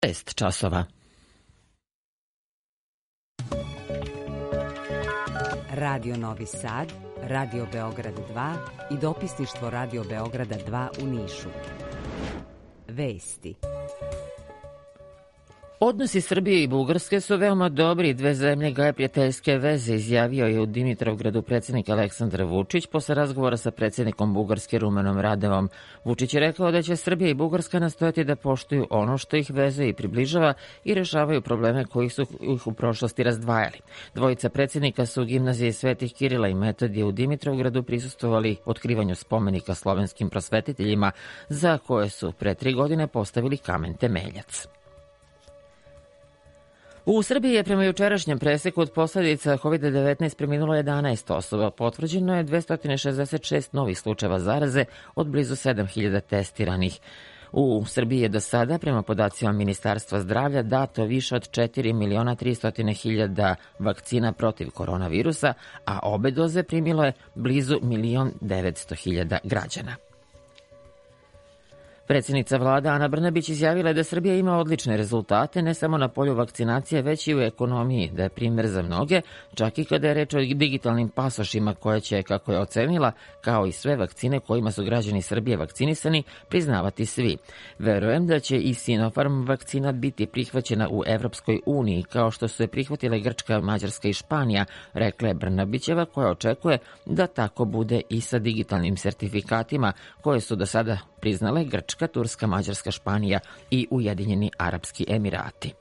6 časova. Radio Novi Sad, Radio Beograd 2 i dopisništvo Radio Beograda 2 u Nišu. Vesti. Odnosi Srbije i Bugarske su veoma dobri, dve zemlje gaje prijateljske veze, izjavio je u Dimitrovgradu predsjednik Aleksandar Vučić posle razgovora sa predsjednikom Bugarske Rumenom Radevom. Vučić je rekao da će Srbija i Bugarska nastojati da poštuju ono što ih vezuje i približava i rešavaju probleme koji su ih u prošlosti razdvajali. Dvojica predsjednika su u gimnaziji Svetih Kirila i Metodija u Dimitrovgradu prisustvovali otkrivanju spomenika slovenskim prosvetiteljima za koje su pre 3 godine postavili kamen temeljac. U Srbiji je prema jučerašnjem preseku od posledica COVID-19 preminulo 11 osoba. Potvrđeno je 266 novih slučajeva zaraze od blizu 7.000 testiranih. U Srbiji je do sada, prema podacima Ministarstva zdravlja, dato više od 4.300.000 vakcina protiv koronavirusa, a obe doze primilo je blizu 1.900.000 građana. Predsjednica vlade Ana Brnabić izjavila je da Srbija ima odlične rezultate ne samo na polju vakcinacije, već i u ekonomiji, da je primjer za mnoge, čak i kada je reč o digitalnim pasošima koje će, kako je ocenila, kao i sve vakcine kojima su građani Srbije vakcinisani, priznavati svi. Verujem da će i Sinopharm vakcina biti prihvaćena u Evropskoj uniji, kao što su je prihvatile Grčka, Mađarska i Španija, rekla je Brnabićeva, koja očekuje da tako bude i sa digitalnim sertifikatima koje su do sada priznale Grčka, Turska, Mađarska, Španija i Ujedinjeni Arapski Emirati.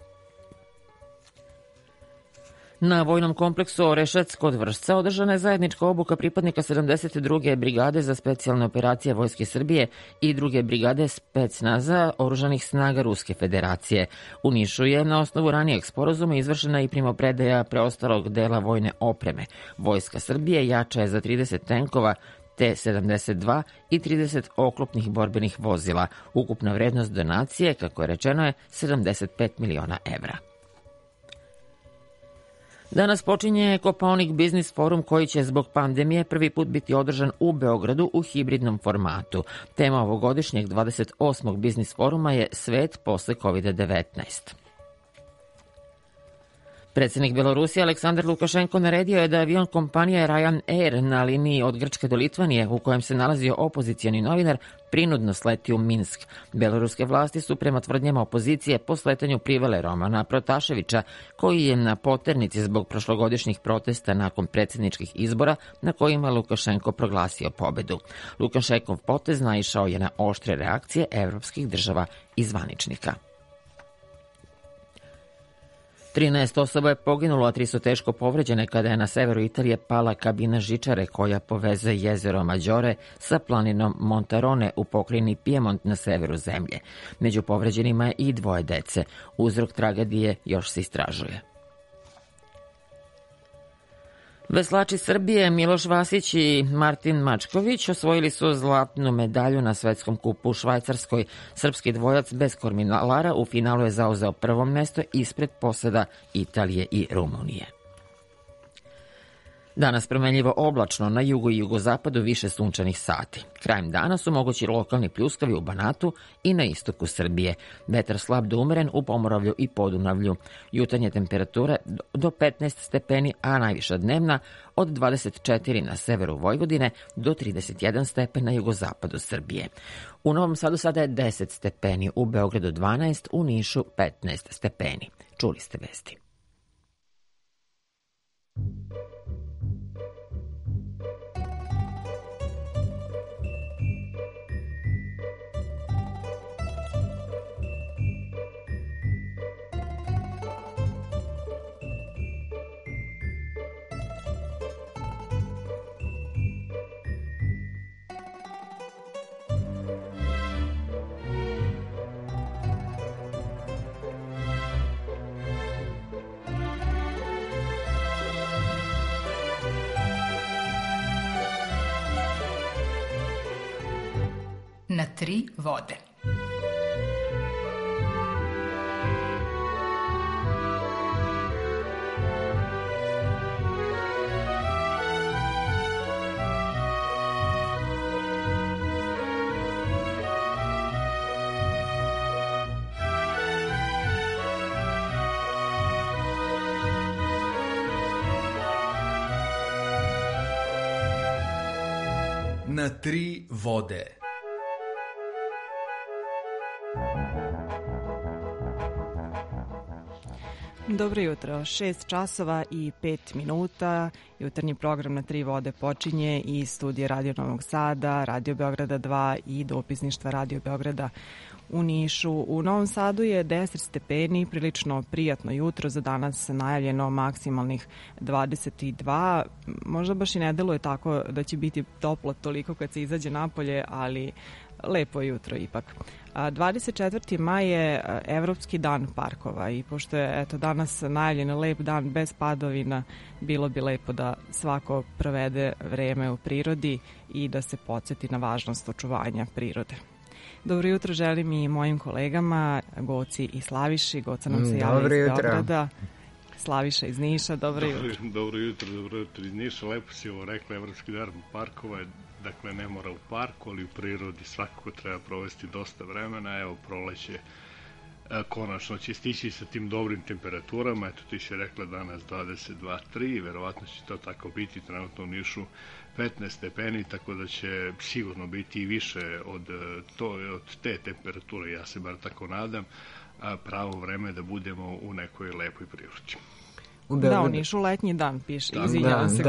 Na vojnom kompleksu Orešac kod Vršca održana je zajednička obuka pripadnika 72. brigade za specijalne operacije Vojske Srbije i 2. brigade specnaza oružanih snaga Ruske federacije. U Nišu je na osnovu ranijeg sporazuma izvršena i primopredaja preostalog dela vojne opreme. Vojska Srbije jača je za 30 tenkova, T-72 i 30 oklopnih borbenih vozila. Ukupna vrednost donacije, kako je rečeno, je 75 miliona evra. Danas počinje Kopaonik Biznis forum koji će zbog pandemije prvi put biti održan u Beogradu u hibridnom formatu. Tema ovogodišnjeg 28. Biznis foruma je Svet posle COVID-19. Predsjednik Belorusije Aleksandar Lukašenko naredio je da avion kompanije Ryanair na liniji od Grčke do Litvanije, u kojem se nalazio opozicioni novinar, prinudno sleti u Minsk. Beloruske vlasti su prema tvrdnjama opozicije po sletanju privele Romana Protaševića, koji je na poternici zbog prošlogodišnjih protesta nakon predsjedničkih izbora na kojima Lukašenko proglasio pobedu. Lukašenkov potez naišao je na oštre reakcije evropskih država i zvaničnika. 13 osoba je poginulo, a 3 su teško povređene kada je na severu Italije pala kabina žičare koja povezuje jezero Maggiore sa planinom Montarone u pokrajini Piemont na severu zemlje. Među povređenima je i 2 dece. Uzrok tragedije još se istražuje. Veslači Srbije Miloš Vasić i Martin Mačković osvojili su zlatnu medalju na svetskom kupu u Švajcarskoj. Srpski dvojac bez kormilara u finalu je zauzeo prvo mesto ispred poseda Italije i Rumunije. Danas promenljivo oblačno, na jugu i jugozapadu više sunčanih sati. Krajem dana su mogući lokalni pljuskavi u Banatu i na istoku Srbije. Vetar slab do umeren u Pomoravlju i Podunavlju. Jutarnje temperature do 15 stepeni, a najviša dnevna od 24 na severu Vojvodine do 31 stepen na jugozapadu Srbije. U Novom Sadu sada je 10 stepeni, u Beogradu 12, u Nišu 15 stepeni. Čuli ste vesti. Na 3 vode. Na tri vode. Dobro jutro, 6 časova i 5 minuta. Jutarnji program Na tri vode počinje iz studija Radio Novog Sada, Radio Beograda 2 i dopisništva Radio Beograda u Nišu. U Novom Sadu je 10 stepeni, prilično prijatno jutro, za danas najavljeno maksimalnih 22. Možda baš i ne deluje tako da će biti toplo toliko kad se izađe napolje, ali lepo jutro ipak. 24. maj je Evropski dan parkova i pošto je danas najavljen lep dan bez padovina, bilo bi lepo da svako provede vreme u prirodi i da se podsjeti na važnost očuvanja prirode. Dobro jutro želim i mojim kolegama Goci i Slaviši. Goca nam se javlja iz Beograda. Slaviša iz Niša, dobro jutro. Dobro jutro iz Niša. Lepo si ovo rekla, Evropski dan parkova je, dakle, ne mora u parku, ali u prirodi svakako treba provesti dosta vremena. Evo, proleće konačno će stići sa tim dobrim temperaturama. Eto, ti si rekla danas 22-3, verovatno će to tako biti, trenutno u Nišu 15 stepeni, tako da će sigurno biti i više od te temperature, ja se bar tako nadam, pravo vreme da budemo u nekoj lepoj prirodi. Da, u Nišu letnji dan piše, izvinjavam se,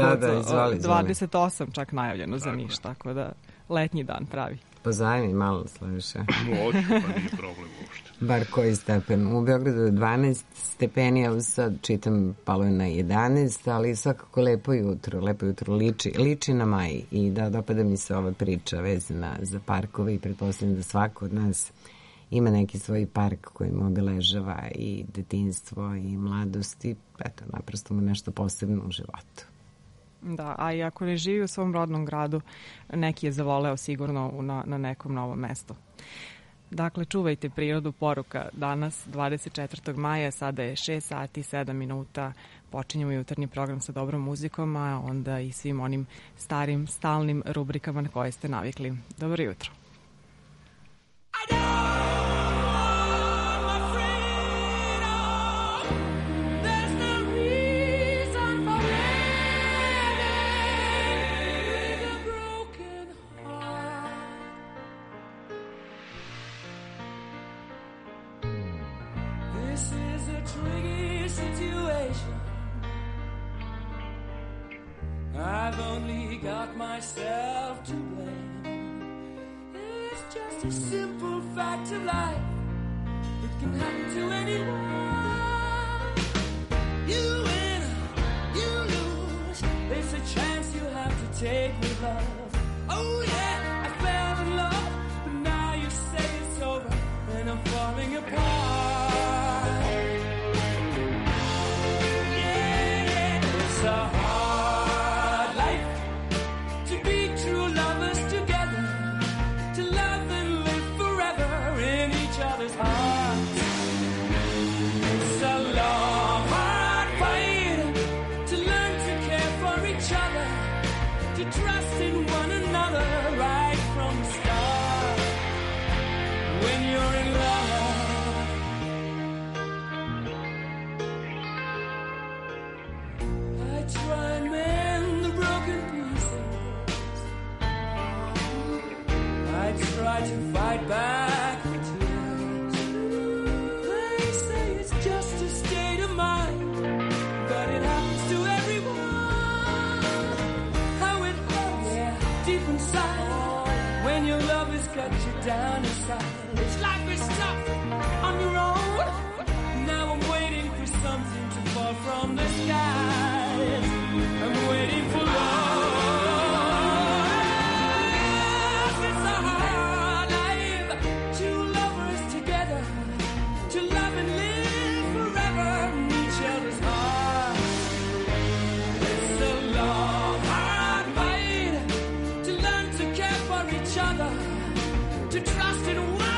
28 čak najavljeno za Niš, tako da letnji dan pravi. Pozajmi malo, Slaviša. Hoću, pa nije problem uopšte. Bar koji stepen? U Beogradu je 12 stepeni, evo sad čitam, palo je na 11, ali svakako lepo jutro liči na maj i da dopada mi se ova priča vezana za parkove i pretpostavljam da svako od nas ima neki svoj park koji mu obeležava i detinjstvo i mladost i eto, naprosto mu nešto posebno u životu. Da, a i ako ne živi u svom rodnom gradu, neki je zavoleo sigurno na nekom novom mestu. Dakle, čuvajte prirodu, poruka danas, 24. maja, sada je 6 sati, 7 minuta, počinjemo jutarnji program sa dobrom muzikom, a onda i svim onim starim, stalnim rubrikama na koje ste navikli. Dobro jutro. I've only got myself to blame. It's just a simple fact of life. It can happen to anyone. You win, you lose. There's a chance you have to take with love. Oh yeah, I fell in love, but now you say it's over and I'm falling apart. Yeah, it's a trust in one another right from the start. When you're in love, I try and mend the broken pieces. I try to fight back the tears. They say it's just a state of mind, but it happens to everyone. Deep inside, when your love has got you down inside, it's life is tough on your own. Now I'm waiting for something to fall from the skies. I'm waiting for love. It's a hard life, two lovers together, to love and live forever in each other's hearts. It's a long, hard fight to learn to care for each other, to trust in one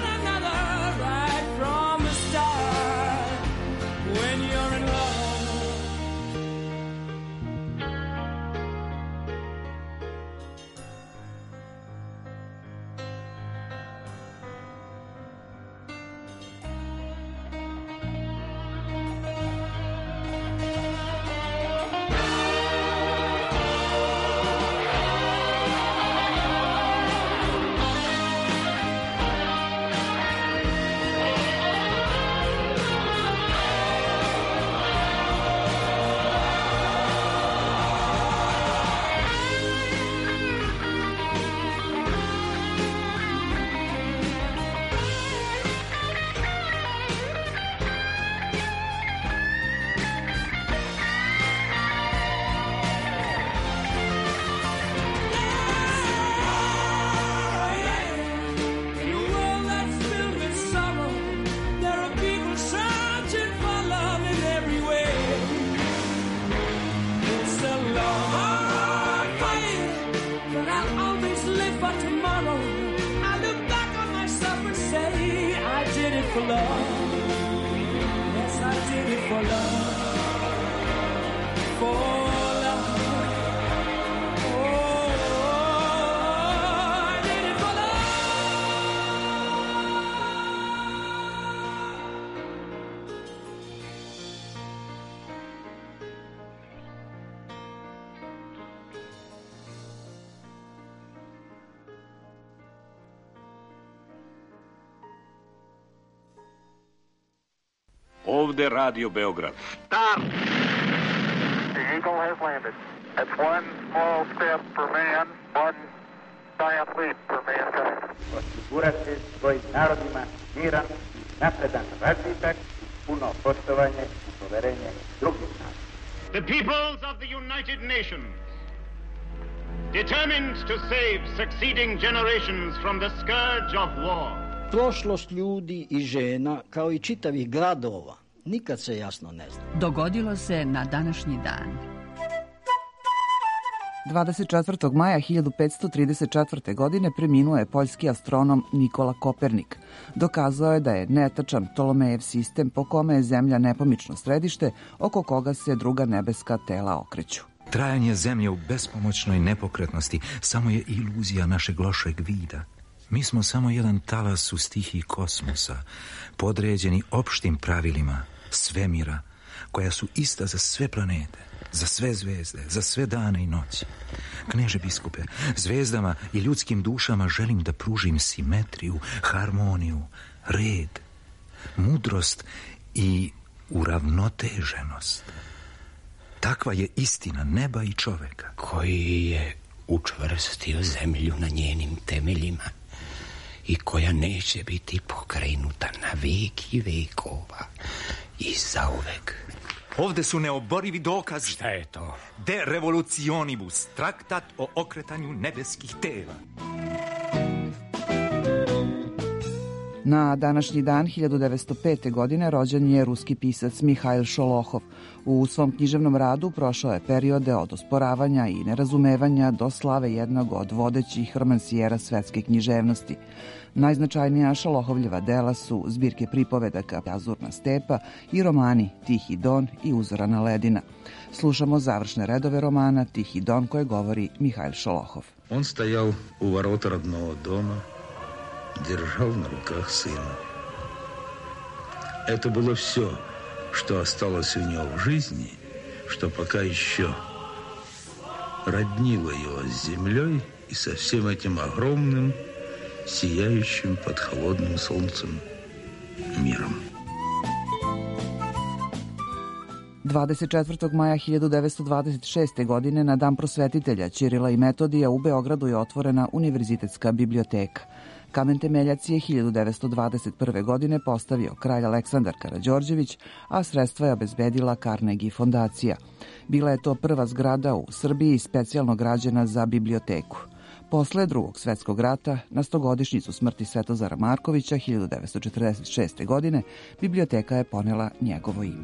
ovde Radio Beograd. Start! The Eagle has landed. That's one small step for man, one giant leap for mankind. Osigurati svojim narodima miran, napredan razvitak, puno poštovanje i poverenje drugih naroda. The peoples of the United Nations, determined to save succeeding generations from the scourge of war. Prošlost ljudi i žena, kao i čitavih gradova, nikad se jasno ne zna. Dogodilo se na današnji dan. 24. maja 1534. godine preminuo je poljski astronom Nikola Kopernik. Dokazao je da je netačan Ptolomejev sistem po kome je Zemlja nepomično središte oko koga se druga nebeska tela okreću. Trajanje Zemlje u bespomoćnoj nepokretnosti samo je iluzija našeg lošeg vida. Mi smo samo jedan talas u stihiji kosmosa, podređeni opštim pravilima svemira, koja su ista za sve planete, za sve zvezde, za sve dane i noći. Kneže biskupe, zvezdama i ljudskim dušama želim da pružim simetriju, harmoniju, red, mudrost i uravnoteženost. Takva je istina neba i čoveka. Koji je učvrstio zemlju na njenim temeljima i koja neće biti pokrenuta na veki vekova i zauvek. Ovde su neoborivi dokazi. Šta je to? De revolutionibus, traktat o okretanju nebeskih tela. Na današnji dan 1905. godine rođen je ruski pisac Mihail Šolohov. U svom književnom radu prošao je periode od osporavanja i nerazumevanja do slave jednog od vodećih romansijera svetske književnosti. Najznačajnija Šolohovljeva dela su zbirke pripovedaka Azurna stepa i romani Tihi Don i Uzorana ledina. Slušamo završne redove romana Tihi Don koje govori Mihail Šolohov. On stajal u ворота родного дома, держал на руках сына. Это было все, что осталось у него в жизни, что пока еще роднило его с землей и со всем этим огромным, сияющим под холодным солнцем миром. 24. maja 1926. godine na Dan prosvetitelja Ćirila i Metodija u Beogradu je otvorena Univerzitetska biblioteka. Kamen temeljac je 1921. godine postavio kralj Aleksandar Karađorđević, a sredstva je obezbedila Carnegie fondacija. Bila je to prva zgrada u Srbiji specijalno građena za biblioteku. Posle Drugog svetskog rata, na 100-godišnjicu smrti Svetozara Markovića 1946. godine, biblioteka je ponela njegovo ime.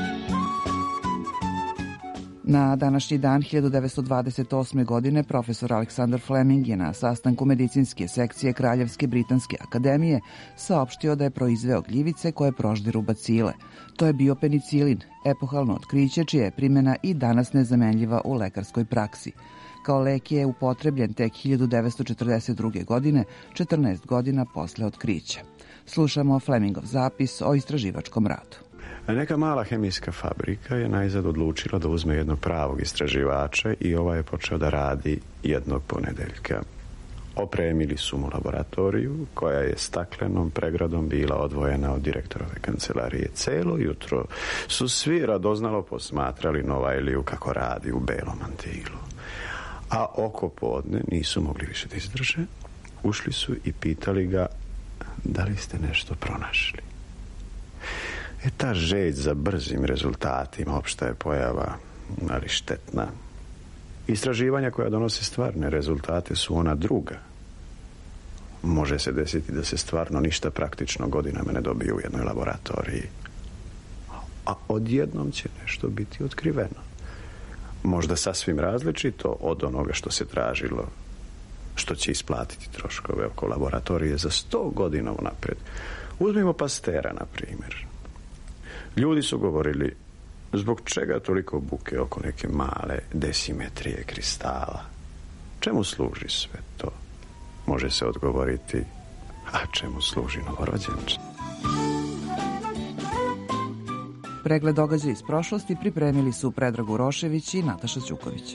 Na današnji dan 1928. godine profesor Aleksandar Fleming je na sastanku medicinske sekcije Kraljevske britanske akademije saopštio da je proizveo gljivice koje proždiru bacile. To je bio penicilin, epohalno otkriće čija je primjena i danas nezamenljiva u lekarskoj praksi. Kao lek je upotrebljen tek 1942. godine, 14 godina posle otkrića. Slušamo Flemingov zapis o istraživačkom radu. Neka mala hemijska fabrika je najzad odlučila da uzme jednog pravog istraživača i ovaj je počeo da radi jednog ponedeljka. Opremili su mu laboratoriju koja je staklenom pregradom bila odvojena od direktorove kancelarije. Celo jutro su svi radoznalo posmatrali Novajliju kako radi u belom mantilu. A oko podne nisu mogli više da izdrže. Ušli su i pitali ga da li ste nešto pronašli. Ta žeđ za brzim rezultatima opšta je pojava, ali štetna. Istraživanja koja donose stvarne rezultate su ona druga. Može se desiti da se stvarno ništa praktično godinama ne dobije u jednoj laboratoriji. A odjednom će nešto biti otkriveno. Možda sasvim različito od onoga što se tražilo, što će isplatiti troškove oko laboratorije za 100 godina unapred. Uzmimo Pastera, na primjer. Ljudi su govorili, zbog čega toliko buke oko neke male desimetrije kristala? Čemu služi sve to? Može se odgovoriti, a čemu služi novorođenče? Pregled događaja iz prošlosti pripremili su Predrag Urošević i Nataša Ćuković.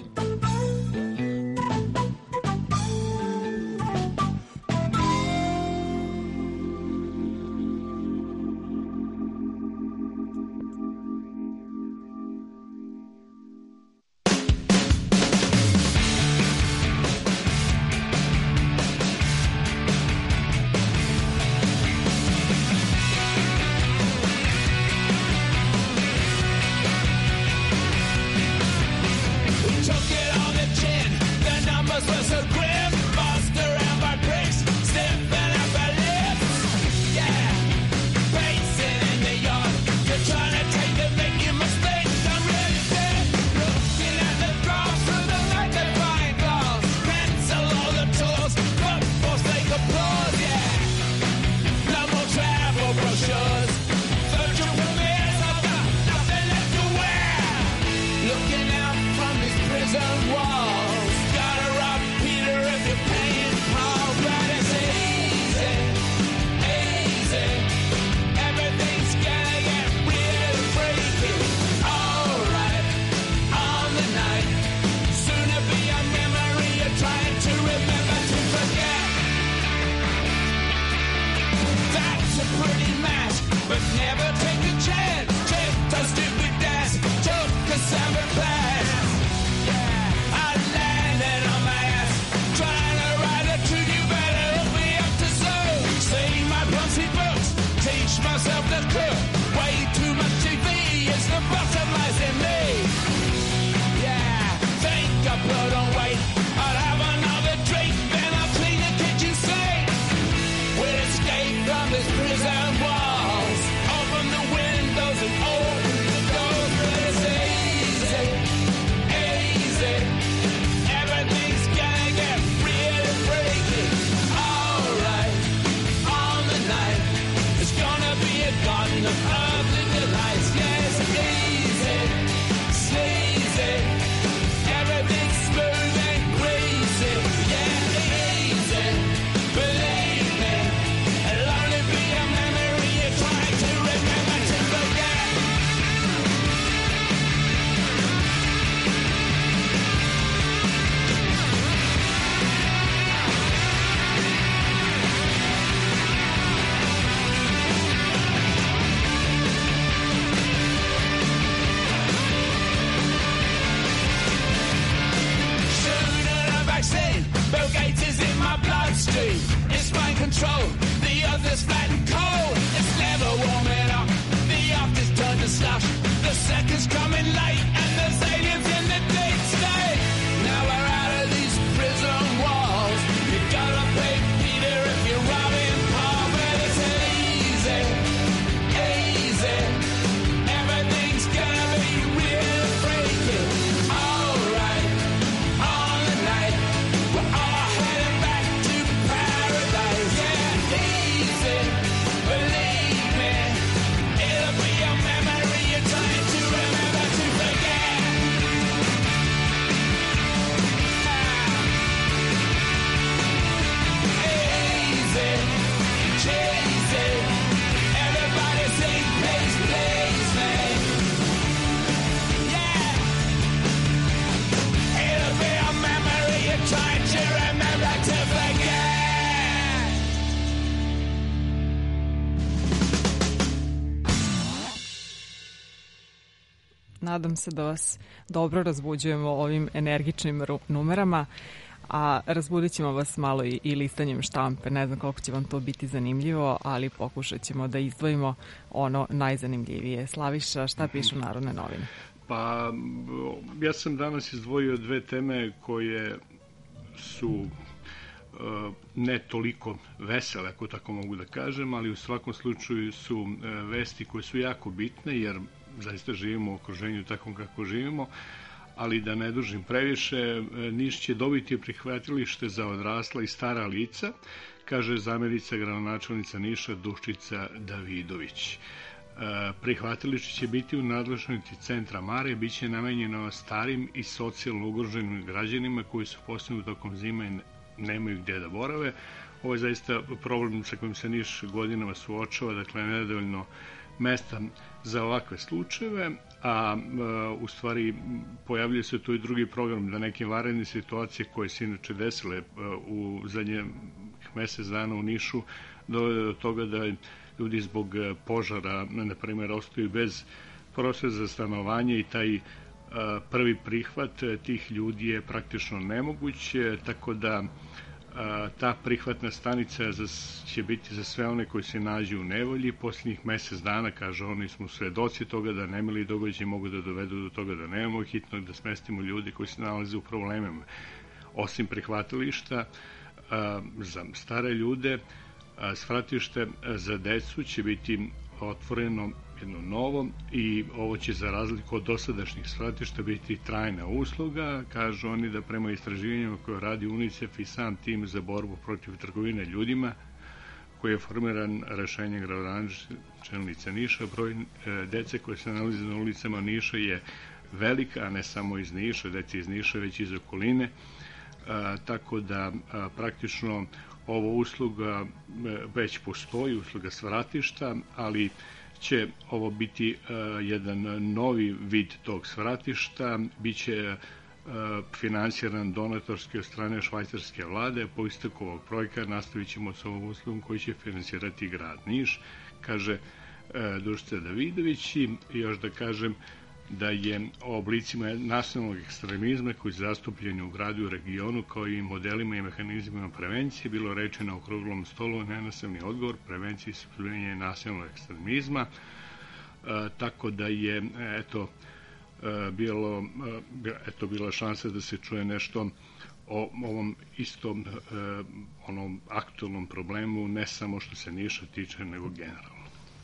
control. The earth is flat and cold, it's never warming up. The after's turned to slush, the second's coming late, and there's aliens in the deep state. Now we're out of these prison walls. You gotta pay Peter if you're robbing Paul, but it's easy, easy. Everything's gonna be real freaky. Alright, on the night, we're all heading back to paradise. Yeah, easy, believe me. It'll be a memory you're trying to remember to forget. Easy, cheesy. Everybody sing, please, please, man. Yeah. It'll be a memory you're trying to remember to forget. Nadam se da vas dobro razbuđujemo ovim energičnim numerama, a razbudit ćemo vas malo i listanjem štampe. Ne znam koliko će vam to biti zanimljivo, ali pokušat ćemo da izdvojimo ono najzanimljivije. Slaviša, šta pišu Narodne novine? Pa, ja sam danas izdvojio dve teme koje su ne toliko vesele, ako tako mogu da kažem, ali u svakom slučaju su vesti koje su jako bitne, jer zaista živimo u okruženju takvom kako živimo, ali da ne dužim previše, Niš će dobiti prihvatilište za odrasla i stara lica, kaže zamjenica gradonačelnica Niša Dušica Davidović. Prihvatilište će biti u nadležnosti centra Mare, bit će namenjeno starim i socijalno ugroženim građanima koji su posebno tokom zime i nemaju gdje da borave. Ovo je zaista problem sa kojim se Niš godinama suočava, dakle nedovoljno mesta za ovakve slučajeve, a u stvari pojavljuje se tu i drugi program da neke vanredne situacije koje se inače desile u zadnje mesec dana u Nišu dovede do toga da ljudi zbog požara, na primjer, ostaju bez prostora za stanovanje i taj prvi prihvat tih ljudi je praktično nemoguć, tako da ta prihvatna stanica će biti za sve one koji se nađu u nevolji. Posljednjih mesec dana, kaže, oni smo svedoci toga da nemili događaj mogu da dovedu do toga da nemamo hitno da smestimo ljudi koji se nalaze u problemima. Osim prihvatilišta za stare ljude, svratište za decu će biti otvoreno jedno novo i ovo će za razliku od dosadašnjih svratišta biti trajna usluga. Kažu oni da prema istraživanjima koje radi UNICEF i sam tim za borbu protiv trgovine ljudima koji je formiran rešenjem gradonačelnice Niša, broj dece koje se nalaze na ulicama Niša je velika, a ne samo iz Niša, deci iz Niša, već iz okoline, tako da praktično ova usluga već postoji, usluga svratišta, ali će ovo biti jedan novi vid tog svratišta, bit će finansiran donatorski od strane švajcarske vlade. Po isteku ovog projekta nastavit ćemo sa ovom uslugom koji će finansirati grad Niš, kaže Dušica Davidović. I još da kažem da je o oblicima nasilnog ekstremizma koji su zastupljeni u gradu i u regionu, kao i modelima i mehanizmima prevencije, bilo reči na okruglom stolu nenasilni odgovor prevenciji i suzbijanja nasilnog ekstremizma, tako da je bila šansa da se čuje nešto o ovom istom onom aktualnom problemu, ne samo što se Niša tiče, nego generalno.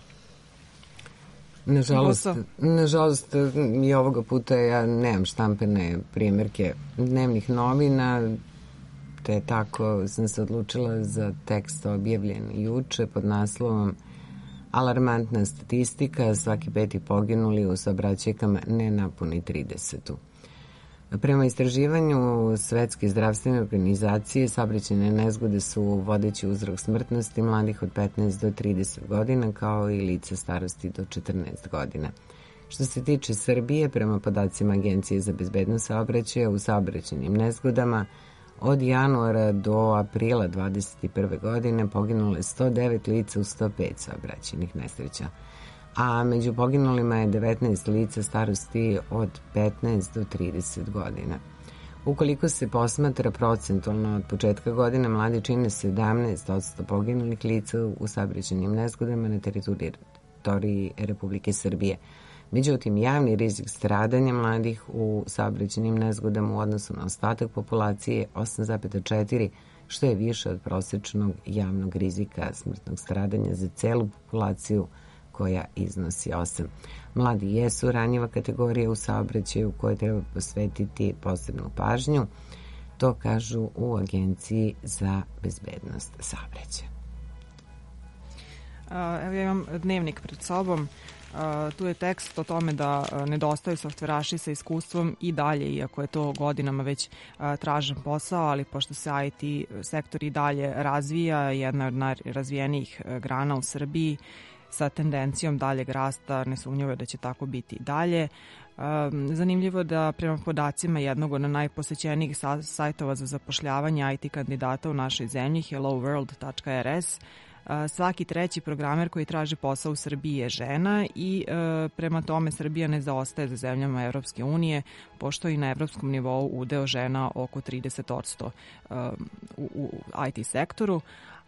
Nažalost, i ovoga puta ja nemam štampane primjerke dnevnih novina, te tako sam se odlučila za tekst objavljen juče pod naslovom Alarmantna statistika, svaki peti poginuli u saobraćajkama ne napuni 30. Prema istraživanju Svetske zdravstvene organizacije, saobraćajne nezgode su vodeći uzrok smrtnosti mladih od 15 do 30 godina, kao i lica starosti do 14 godina. Što se tiče Srbije, prema podacima Agencije za bezbednost saobraćaja, u saobraćajnim nezgodama od januara do aprila 2021. godine poginulo je 109 lica u 105 saobraćajnih nesreća, a među poginulima je 19 lica starosti od 15 do 30 godina. Ukoliko se posmatra procentualno od početka godine, mladi čine 17% poginulih lica u saobraćajnim nezgodama na teritoriji Republike Srbije. Međutim, javni rizik stradanja mladih u saobraćajnim nezgodama u odnosu na ostatak populacije je 8,4, što je više od prosečnog javnog rizika smrtnog stradanja za celu populaciju, koja iznosi 8. Mladi jesu ranjiva kategorija u saobraćaju koje treba posvetiti posebnu pažnju. To kažu u Agenciji za bezbednost saobraćaja. Evo ja imam dnevnik pred sobom. Tu je tekst o tome da nedostaju softveraši sa iskustvom i dalje, iako je to godinama već tražen posao, ali pošto se IT sektor i dalje razvija, jedna od najrazvijenijih grana u Srbiji, sa tendencijom daljeg rasta, nesumnjivo je da će tako biti i dalje. Zanimljivo da prema podacima jednog od najposećenijih sajtova za zapošljavanje IT kandidata u našoj zemlji, helloworld.rs, svaki treći programer koji traži posao u Srbiji je žena i prema tome Srbija ne zaostaje za zemljama Evropske unije, pošto i na evropskom nivou udeo žena oko 30% u IT sektoru,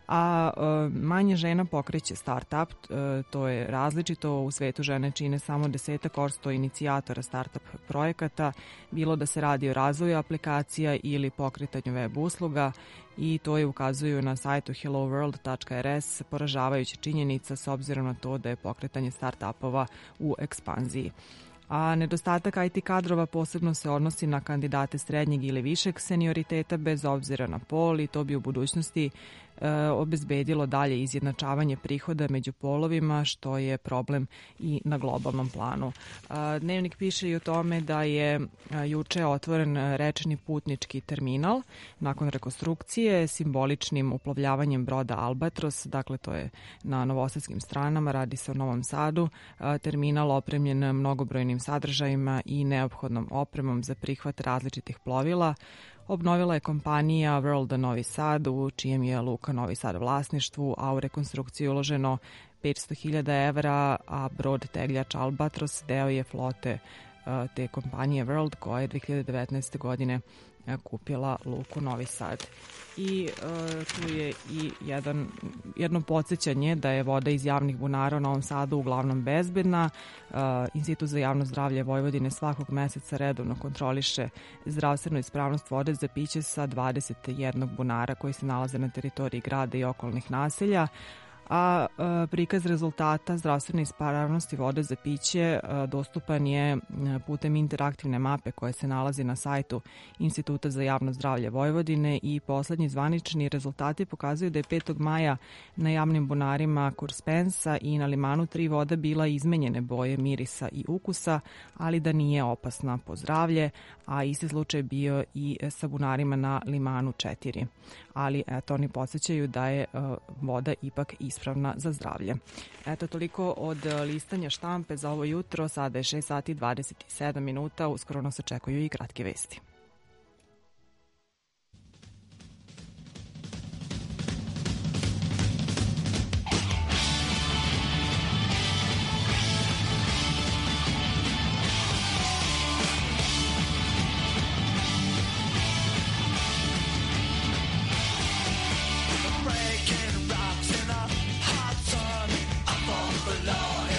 a manje žena pokreće startup, to je različito, u svetu žene čine samo 10% inicijatora startup projekata, bilo da se radi o razvoju aplikacija ili pokretanju web usluga, i to je ukazuju na sajtu helloworld.rs poražavajuća činjenica s obzirom na to da je pokretanje startupova u ekspanziji. A nedostatak IT kadrova posebno se odnosi na kandidate srednjeg ili višeg senioriteta bez obzira na pol, i to bi u budućnosti obezbedilo dalje izjednačavanje prihoda među polovima, što je problem i na globalnom planu. Dnevnik piše i o tome da je juče otvoren rečni putnički terminal nakon rekonstrukcije simboličnim uplovljavanjem broda Albatros, dakle to je na novosadskim stranama, radi se o Novom Sadu, terminal opremljen mnogobrojnim sadržajima i neophodnom opremom za prihvat različitih plovila. Obnovila je kompanija World Novi Sad, u čijem je Luka Novi Sad vlasništvu, a u rekonstrukciju uloženo 500.000 evra, a brod tegljač Albatros deo je flote te kompanije World, koja je 2019. godine kupila Luku Novi Sad. I tu je i jedno podsjećanje da je voda iz javnih bunara u Novom Sadu uglavnom bezbedna. Institut za javno zdravlje Vojvodine svakog meseca redovno kontroliše zdravstvenu ispravnost vode za piće sa 21 bunara koji se nalaze na teritoriji grada i okolnih naselja, a prikaz rezultata zdravstvene ispravnosti vode za piće dostupan je putem interaktivne mape koja se nalazi na sajtu Instituta za javno zdravlje Vojvodine, i poslednji zvanični rezultati pokazuju da je 5. maja na javnim bunarima Kurspensa i na limanu Tri voda bila izmenjene boje, mirisa i ukusa, ali da nije opasna po zdravlje, a isti slučaj bio i sa bunarima na limanu 4. Ali eto, oni podsjećaju da je voda ipak ispravna za zdravlje. Eto, toliko od listanja štampe za ovo jutro. Sada je 6 sati 27 minuta. Uskoro nas očekuju i kratke vesti.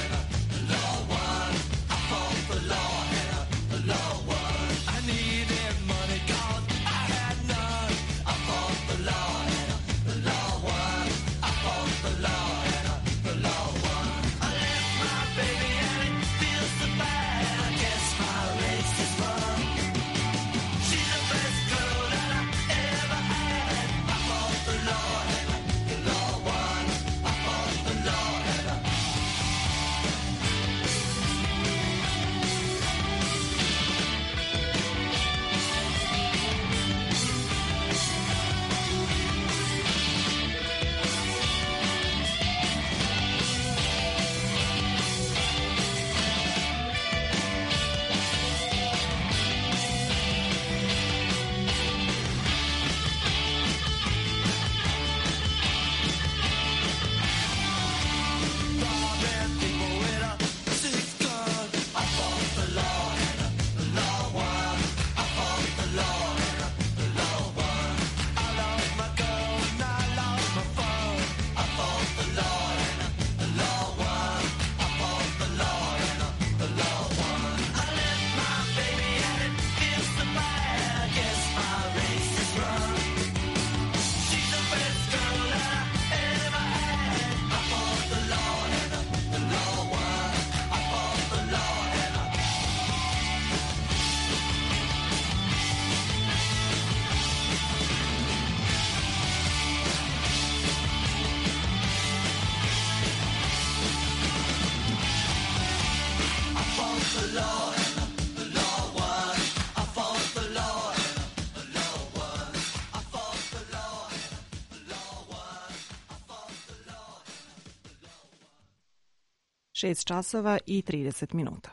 I need it. Šest časova i 30 minuta.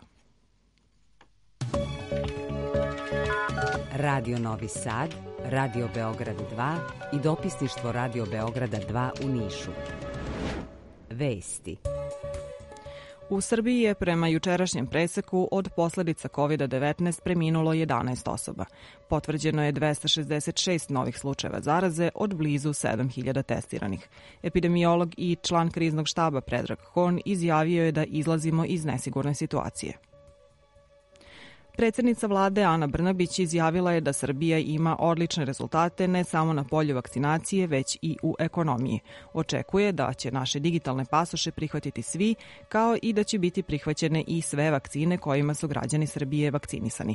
Radio Novi Sad, Radio Beograd 2 i dopisništvo Radio Beograda 2 u Nišu. Vesti. U Srbiji je prema jučerašnjem preseku od posledica COVID-19 preminulo 11 osoba. Potvrđeno je 266 novih slučajeva zaraze od blizu 7000 testiranih. Epidemiolog i član kriznog štaba Predrag Kon izjavio je da izlazimo iz nesigurne situacije. Predsednica vlade Ana Brnabić izjavila je da Srbija ima odlične rezultate ne samo na polju vakcinacije, već i u ekonomiji. Očekuje da će naše digitalne pasoše prihvatiti svi, kao i da će biti prihvaćene i sve vakcine kojima su građani Srbije vakcinisani.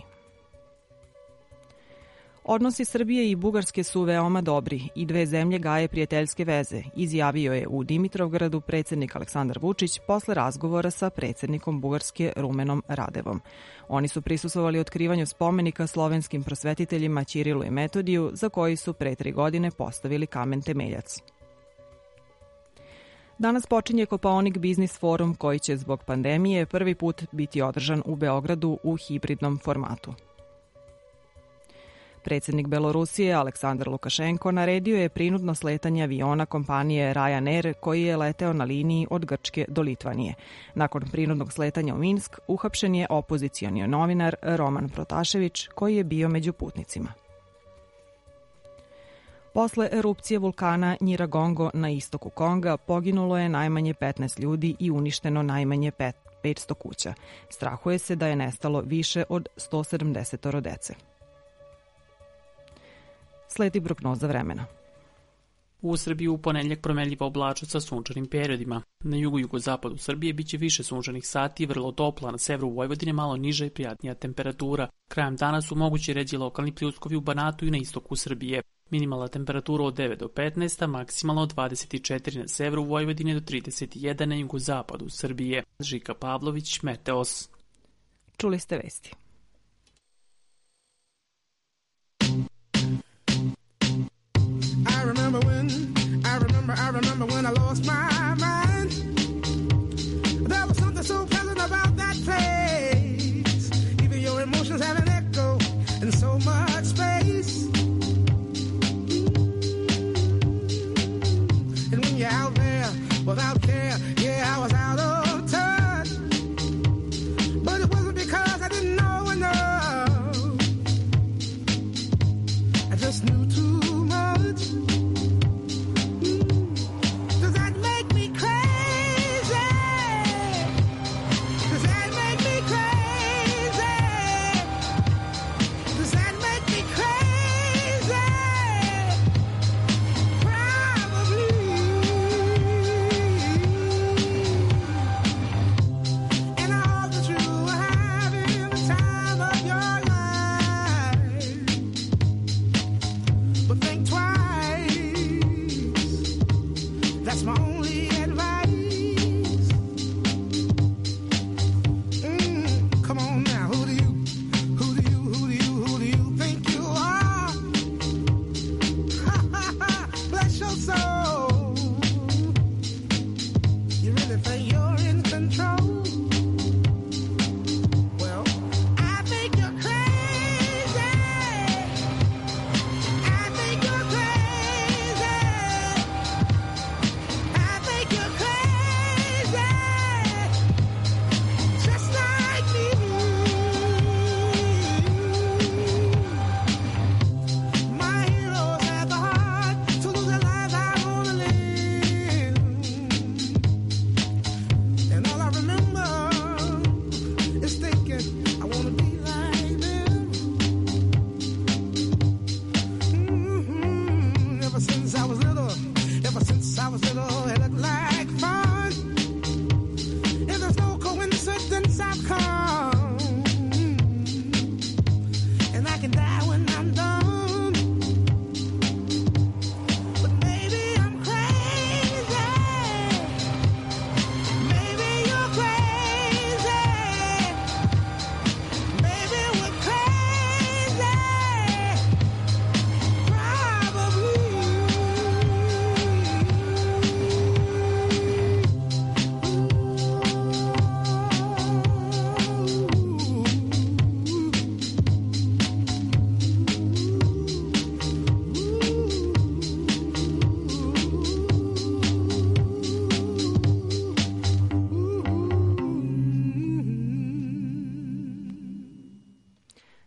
Odnosi Srbije i Bugarske su veoma dobri i dve zemlje gaje prijateljske veze, izjavio je u Dimitrovgradu predsednik Aleksandar Vučić posle razgovora sa predsednikom Bugarske Rumenom Radevom. Oni su prisustvovali otkrivanju spomenika slovenskim prosvetiteljima Ćirilu i Metodiju, za koji su pre 3 godine postavili kamen temeljac. Danas počinje Kopaonik Biznis forum koji će zbog pandemije prvi put biti održan u Beogradu u hibridnom formatu. Predsednik Belorusije Aleksandar Lukašenko naredio je prinudno sletanje aviona kompanije Ryanair koji je leteo na liniji od Grčke do Litvanije. Nakon prinudnog sletanja u Minsk uhapšen je opozicioni novinar Roman Protašević koji je bio među putnicima. Posle erupcije vulkana Njiragongo na istoku Konga poginulo je najmanje 15 ljudi i uništeno najmanje 500 kuća. Strahuje se da je nestalo više od 170 dece. Sledi prognoza vremena. U Srbiji u ponedeljak promenljiva oblačnost sa sunčanim periodima. Na jugu i jugozapadu Srbije biće više sunčanih sati, vrlo topla, na severu Vojvodine malo niža i prijatnija temperatura. Krajem dana su mogući ređi lokalni pljuskovi u Banatu i na istoku Srbije. Minimalna temperatura od 9 do 15, a maksimalno od 24 na severu Vojvodine do 31 na jugozapadu Srbije. Žika Pavlović, Meteos. Čuli ste vesti. I remember when I lost my mind. There was something so pleasant about that place. Even your emotions have an echo in so much space. And when you're out there without care, yeah, I was out of touch. But it wasn't because I didn't know enough. I just knew too much.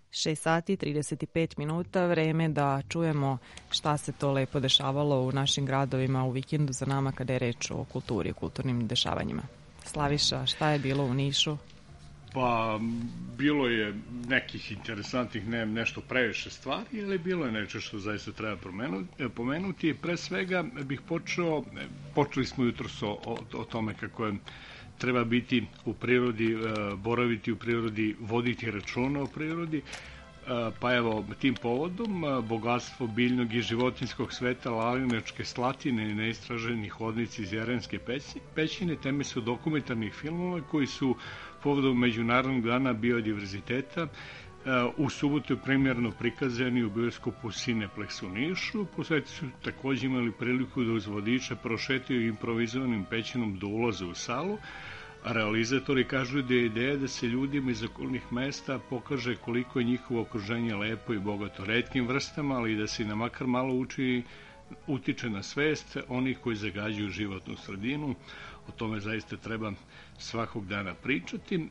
6 sati i 35 minuta, vreme da čujemo šta se to lepo dešavalo u našim gradovima u vikendu za nama kada je reč o kulturi, kulturnim dešavanjima. Slaviša, šta je bilo u Nišu? Pa, bilo je nekih interesantnih, ne nešto previše stvari, ali bilo je nešto što zaista treba pomenuti. Pre svega bih počeli smo jutros o tome kako je treba biti u prirodi, boraviti u prirodi, voditi računa o prirodi. Pa evo, tim povodom, bogatstvo biljnog i životinjskog sveta, lavinačke slatine i neistraženi hodnici iz Jerenske pećine, teme su dokumentarnih filmova koji su povodom Međunarodnog dana biodiverziteta u subotu je premijerno prikazani u bioskopu Cineplex u Nišu. Posvetitelji su takođe imali priliku da uz vodiča prošetaju improvizovanim pećinom do ulaza u salu. Realizatori kažu da je ideja da se ljudima iz okolnih mesta pokaže koliko je njihovo okruženje lepo i bogato retkim vrstama, ali i da se na makar malo utiče na svest onih koji zagađuju životnu sredinu. O tome zaista treba svakog dana pričati.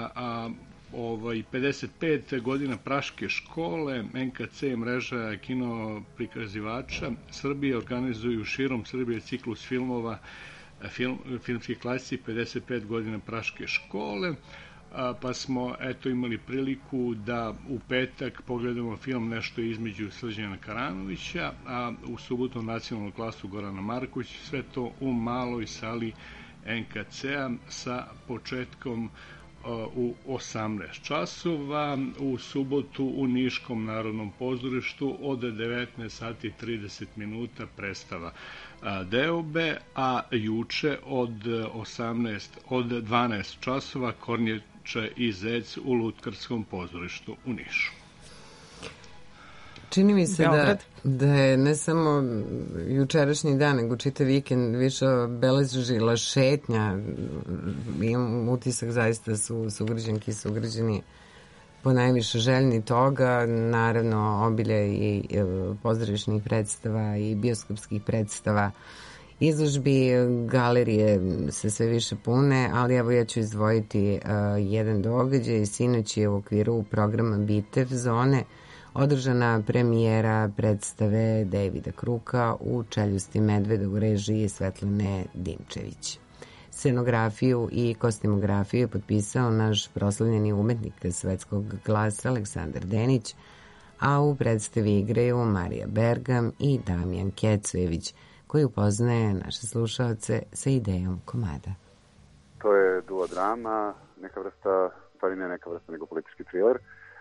55 godina Praške škole, NKC mreža kino prikazivača Srbije organizuju širom Srbije ciklus filmova filmski klasici 55 godina Praške škole, pa smo imali priliku da u petak pogledamo film Nešto između Srđana Karanovića, a u subotu nacionalnu klasu Gorana Markovića, sve to u maloj sali NKC-a sa početkom u 18 časova, u subotu u Niškom narodnom pozorištu od 19 sati 30 minuta predstava Deobe, a juče od 12 časova Kornjača i Zec u Lutkarskom pozorištu u Nišu. Čini mi se da je ne samo jučerašnji dan, nego čitav vikend više obeležila šetnja. Imam utisak zaista su sugrađanki i sugrađani ponajviše željni toga. Naravno, obilje i pozorišnih predstava i bioskopskih predstava, izložbi, galerije se sve više pune, ali evo ja ću izdvojiti jedan događaj. Sinoć je u okviru programa Bitev zone održana premijera predstave Davida Kruka u Čeljusti medveda u režiji Svetlane Dimčević. Scenografiju i kostimografiju je potpisao naš proslavljeni umetnik svetskog glasa Aleksandar Denić, a u predstavi igraju Marija Bergam i Damjan Kecojević, koji upoznaje naše slušaoce sa idejom komada. To je duodrama, neka vrsta, stvari ne neka vrsta, nego politički thriller.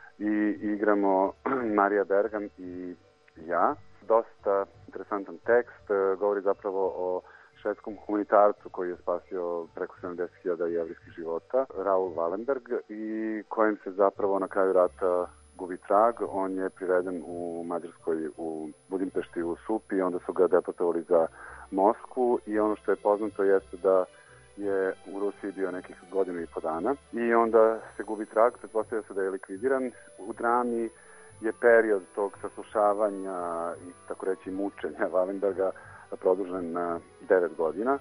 I igramo Marija Bergam i ja. Dosta interesantan tekst, govori zapravo o švedskom humanitarcu koji je spasio preko 70.000 jevrijskih života, Raoul Wallenberg, i kojem se zapravo na kraju rata gubi trag. On je priveden u Mađarskoj, u Budimpešti, u Supi, i onda su ga deportovali za Moskvu, i ono što je poznato jeste da je u Rusiji bio nekih godinu i po dana i onda se gubi trag, pretpostavlja se da je likvidiran. U drami je period tog saslušavanja i tako reći mučenja Wallenberga produžen na 9 godina.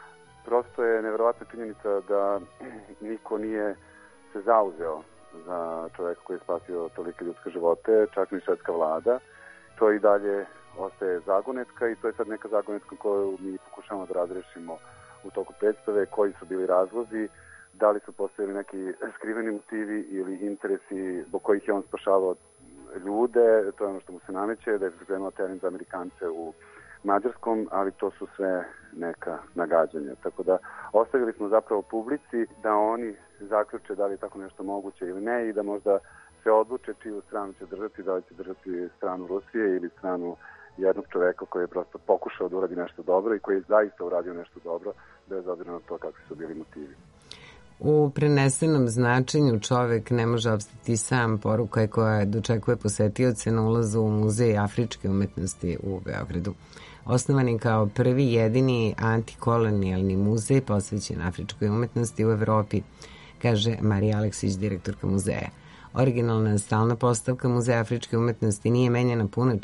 Prosto je neverovatna činjenica da niko nije se zauzeo za čoveka koji je spasio tolike ljudske živote, čak ni švedska vlada. To i dalje ostaje zagonetka i to je sad neka zagonetka koju mi pokušamo da razrešimo u toku predstave, koji su bili razlozi, da li su postojali neki skriveni motivi ili interesi zbog kojih je on spašavao ljude. To je ono što mu se nameće, da je pripremao teren za Amerikance u Mađarskom, ali to su sve neka nagađanja. Tako da ostavili smo zapravo publici da oni zaključe da li je tako nešto moguće ili ne i da možda se odluče čiju stranu će držati, da li će držati stranu Rusije ili stranu jednog čoveka koji je prosto pokušao da uradi nešto dobro i koji je zaista uradio nešto dobro, bez obzira na to kakvi su bili motivi. U prenesenom značenju čovek ne može opstati sam, poruka je koja dočekuje posetioce na ulazu u Muzej afričke umetnosti u Beogradu. Osnovan je kao prvi jedini antikolonijalni muzej posvećen afričkoj umetnosti u Evropi, kaže Marija Aleksić, direktorka muzeja. Originalna stalna postavka Muzeja afričke umetnosti nije menjana puno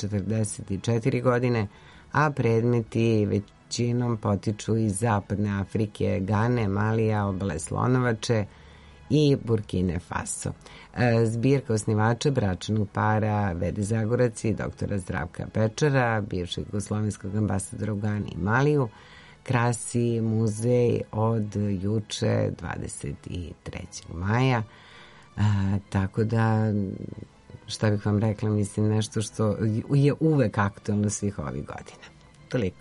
44 godine, a predmeti većinom potiču iz zapadne Afrike, Gane, Malija, obale Slonovače i Burkine Faso. Zbirka osnivača bračnog para Vede Zagorac i doktora Zdravka Pečara, bivšeg jugoslovenskog ambasadora u Gani i Maliju, krasi muzej od juče 23. maja. Tako da, šta bih vam rekla, mislim nešto što je uvek aktualno svih ovih godina. Toliko.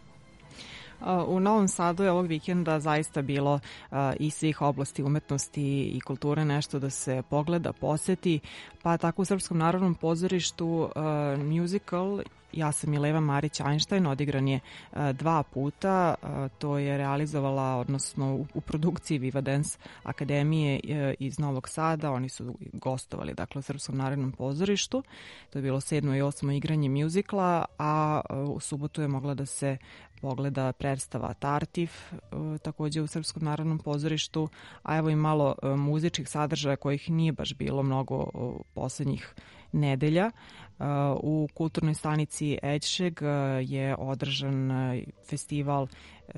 U Novom Sadu je ovog vikenda zaista bilo iz svih oblasti umetnosti i kulture nešto da se pogleda, poseti, pa tako u Srpskom narodnom pozorištu musical Ja sam Mileva Marić Einstein odigran je 2 puta. To je realizovala, odnosno u produkciji Viva Dance Akademije iz Novog Sada. Oni su gostovali, dakle, u Srpskom narodnom pozorištu. To je bilo 7. i 8. igranje mjuzikla, a u subotu je mogla da se pogleda predstava Tartif, takođe u Srpskom narodnom pozorištu, a evo i malo muzičkih sadržaja kojih nije baš bilo mnogo poslednjih nedelja. U kulturnoj stanici Eđšeg je održan festival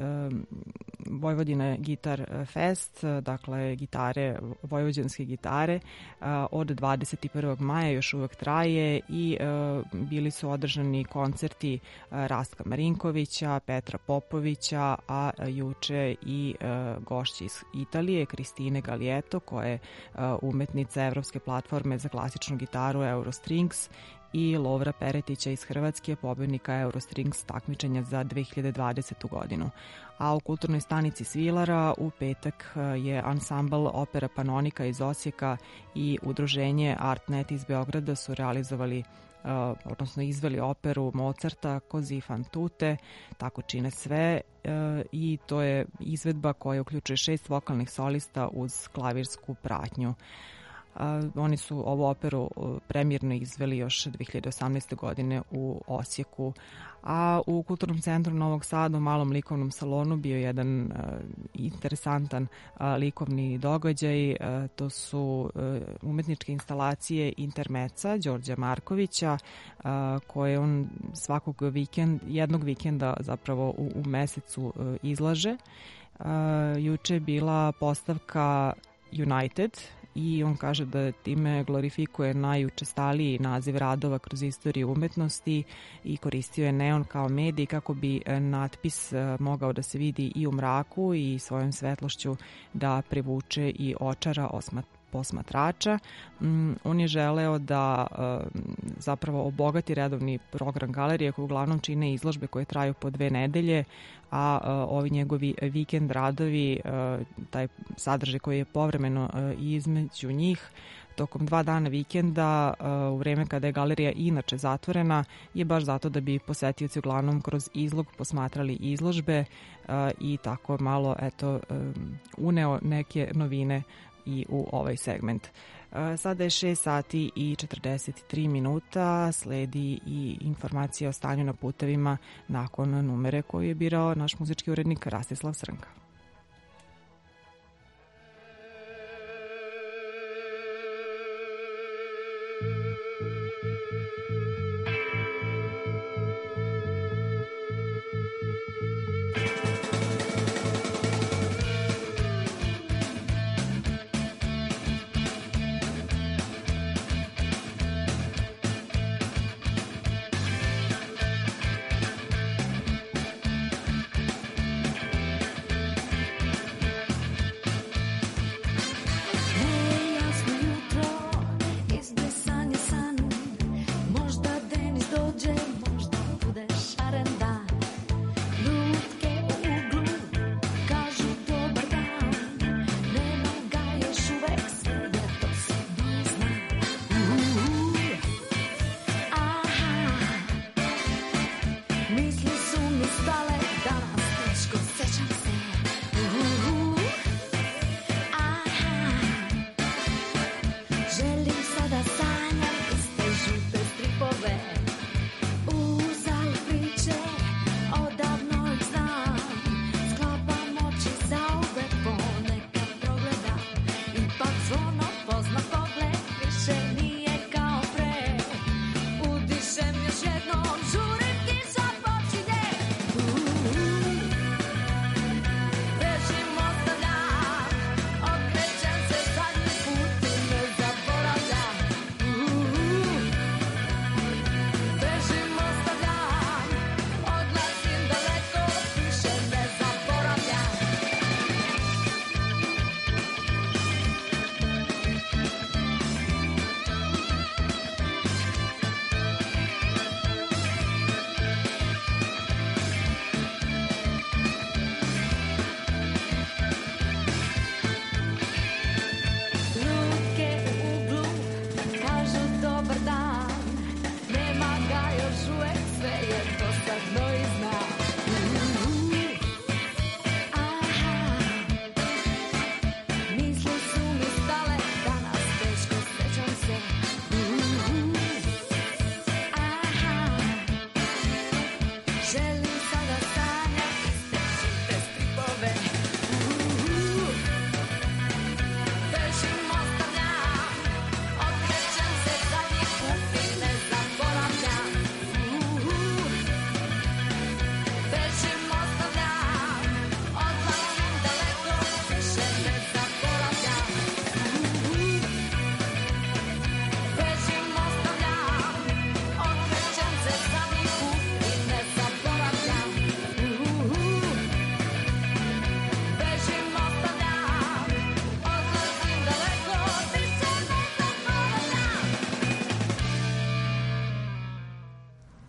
Vojvodina Gitar Fest, dakle gitare, vojvođanske gitare, od 21. maja još uvek traje i bili su održani koncerti Rastka Marinkovića, Petra Popovića, a juče i gošće iz Italije, Kristine Galijeto, koja je umetnica Evropske platforme za klasičnu gitaru Eurostrings, i Lovra Peretića iz Hrvatske, pobednika Eurostrings takmičenja za 2020. godinu. A u kulturnoj stanici Svilara u petak je ansambl Opera Panonika iz Osijeka i udruženje Artnet iz Beograda su realizovali, odnosno izveli operu Mozarta Così fan tutte, tako čine sve, i to je izvedba koja uključuje 6 vokalnih solista uz klavirsku pratnju. Oni su ovu operu premijerno izveli još 2018. godine u Osijeku, a u Kulturnom centru Novog Sada u malom likovnom salonu bio jedan interesantan likovni događaj. To su umetničke instalacije Intermeca Đorđa Markovića, koje on jednog vikenda zapravo u mesecu izlaže. Juče je bila postavka United i on kaže da time glorifikuje najučestaliji naziv radova kroz istoriju umetnosti i koristio je neon kao medij kako bi natpis mogao da se vidi i u mraku i svojom svetlošću da privuče i očara posmatrača. On je želeo da zapravo obogati redovni program galerije koji uglavnom čine izložbe koje traju po 2 nedelje, a ovi njegovi vikend radovi, taj sadržaj koji je povremeno između njih, tokom 2 dana vikenda, u vreme kada je galerija inače zatvorena, je baš zato da bi posetioci uglavnom kroz izlog posmatrali izložbe i tako malo uneo neke novine i u ovaj segment. Sada je 6 sati i 43 minuta, sledi i informacija o stanju na putevima nakon numere koju je birao naš muzički urednik Rastislav Srnka. Režim ostavlja, okrećem se za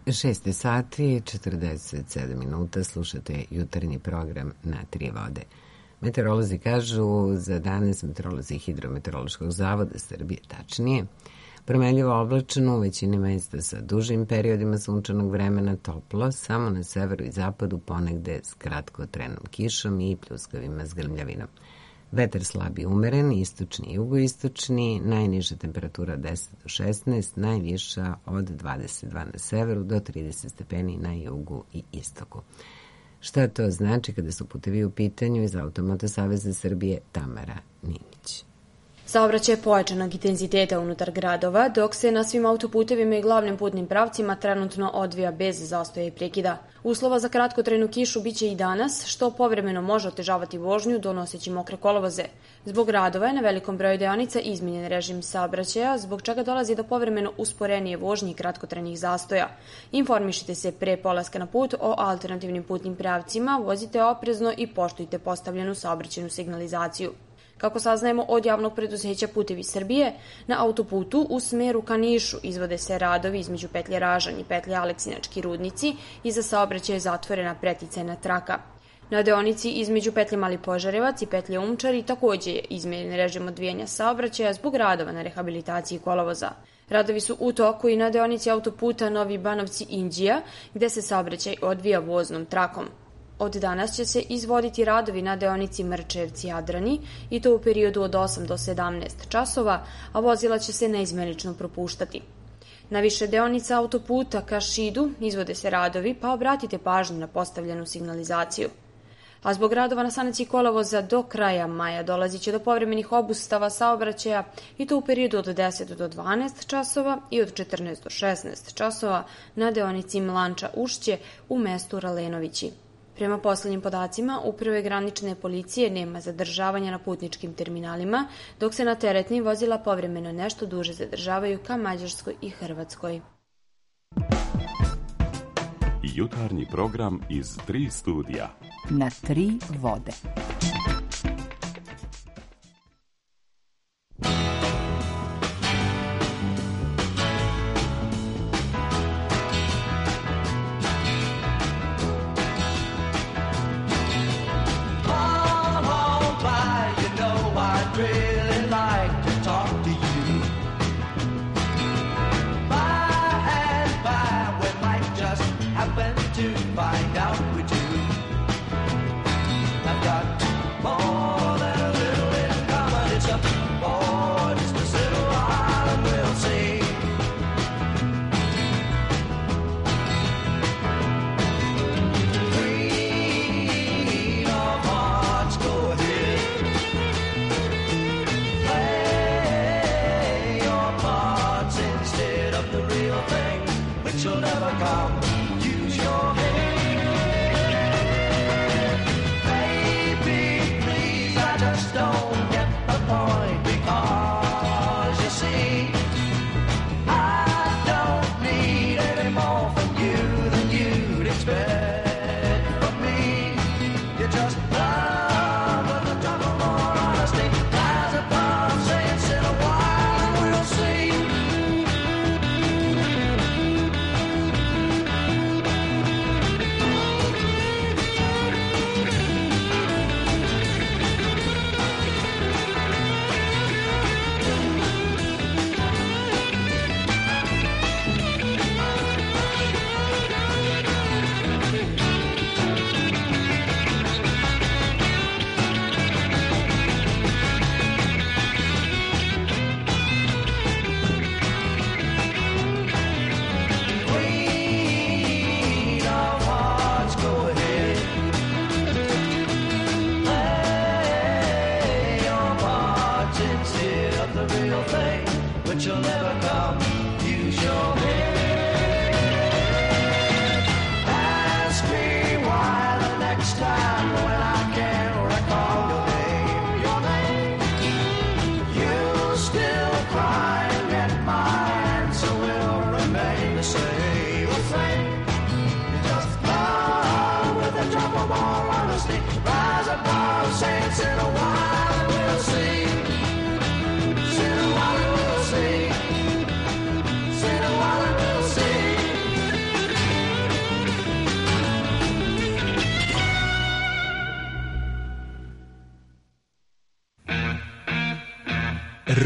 6 sati, 47 minuta, slušate jutarnji program Na tri vode. Meteorolozi kažu za danas, meteorolozi Hidrometeorološkog zavoda Srbije, tačnije, promenljivo oblačno u većini mesta sa dužim periodima sunčanog vremena, toplo, samo na severu i zapadu ponegde s kratkotrenom kišom i pljuskavima s grmljavinom. Vetar slab i umeren, istočni i jugoistočni, najniža temperatura 10 do 16, najviša od 22 na severu do 30 stepeni na jugu i istoku. Šta to znači kada su putevi u pitanju? Iz Automoto saveza Srbije Tamara Ninić. Saobraćaj je pojačanog intenziteta unutar gradova, dok se na svim autoputevima i glavnim putnim pravcima trenutno odvija bez zastoja i prekida. Uslova za kratkotrajnu kišu biće i danas, što povremeno može otežavati vožnju donoseći mokre kolovoze. Zbog radova je na velikom broju deonica izmenjen režim saobraćaja, zbog čega dolazi do povremeno usporenije vožnje i kratkotrajnih zastoja. Informišite se pre polaska na put o alternativnim putnim pravcima, vozite oprezno i poštujte postavljenu saobraćajnu signalizaciju. Kako saznajemo od javnog preduzeća Putevi Srbije, na autoputu u smeru ka Nišu izvode se radovi između petlje Ražanj i petlje Aleksinački rudnici i za saobraćaj je zatvorena preticajna traka. Na deonici između petlje Mali Požarevac i petlje Umčari takođe je izmenjen režim odvijanja saobraćaja zbog radova na rehabilitaciji kolovoza. Radovi su u toku i na deonici autoputa Novi Banovci-Inđija, gde se saobraćaj odvija voznom trakom. Od danas će se izvoditi radovi na deonici Mrčevci-Jadrani i to u periodu od 8 do 17 časova, a vozila će se neizmenično propuštati. Na više deonica autoputa ka Šidu izvode se radovi, pa obratite pažnju na postavljenu signalizaciju. A zbog radova na sanaciji kolovoza do kraja maja dolazit će do povremenih obustava saobraćaja i to u periodu od 10 do 12 časova i od 14 do 16 časova na deonici Mlanča-Ušće u mestu Ralenovići. Prema poslednjim podacima, Uprave granične policije nema zadržavanja na putničkim terminalima, dok se na teretnim vozila povremeno nešto duže zadržavaju ka Mađarskoj i Hrvatskoj. Jutarnji program iz 3 studija. Na 3 vode.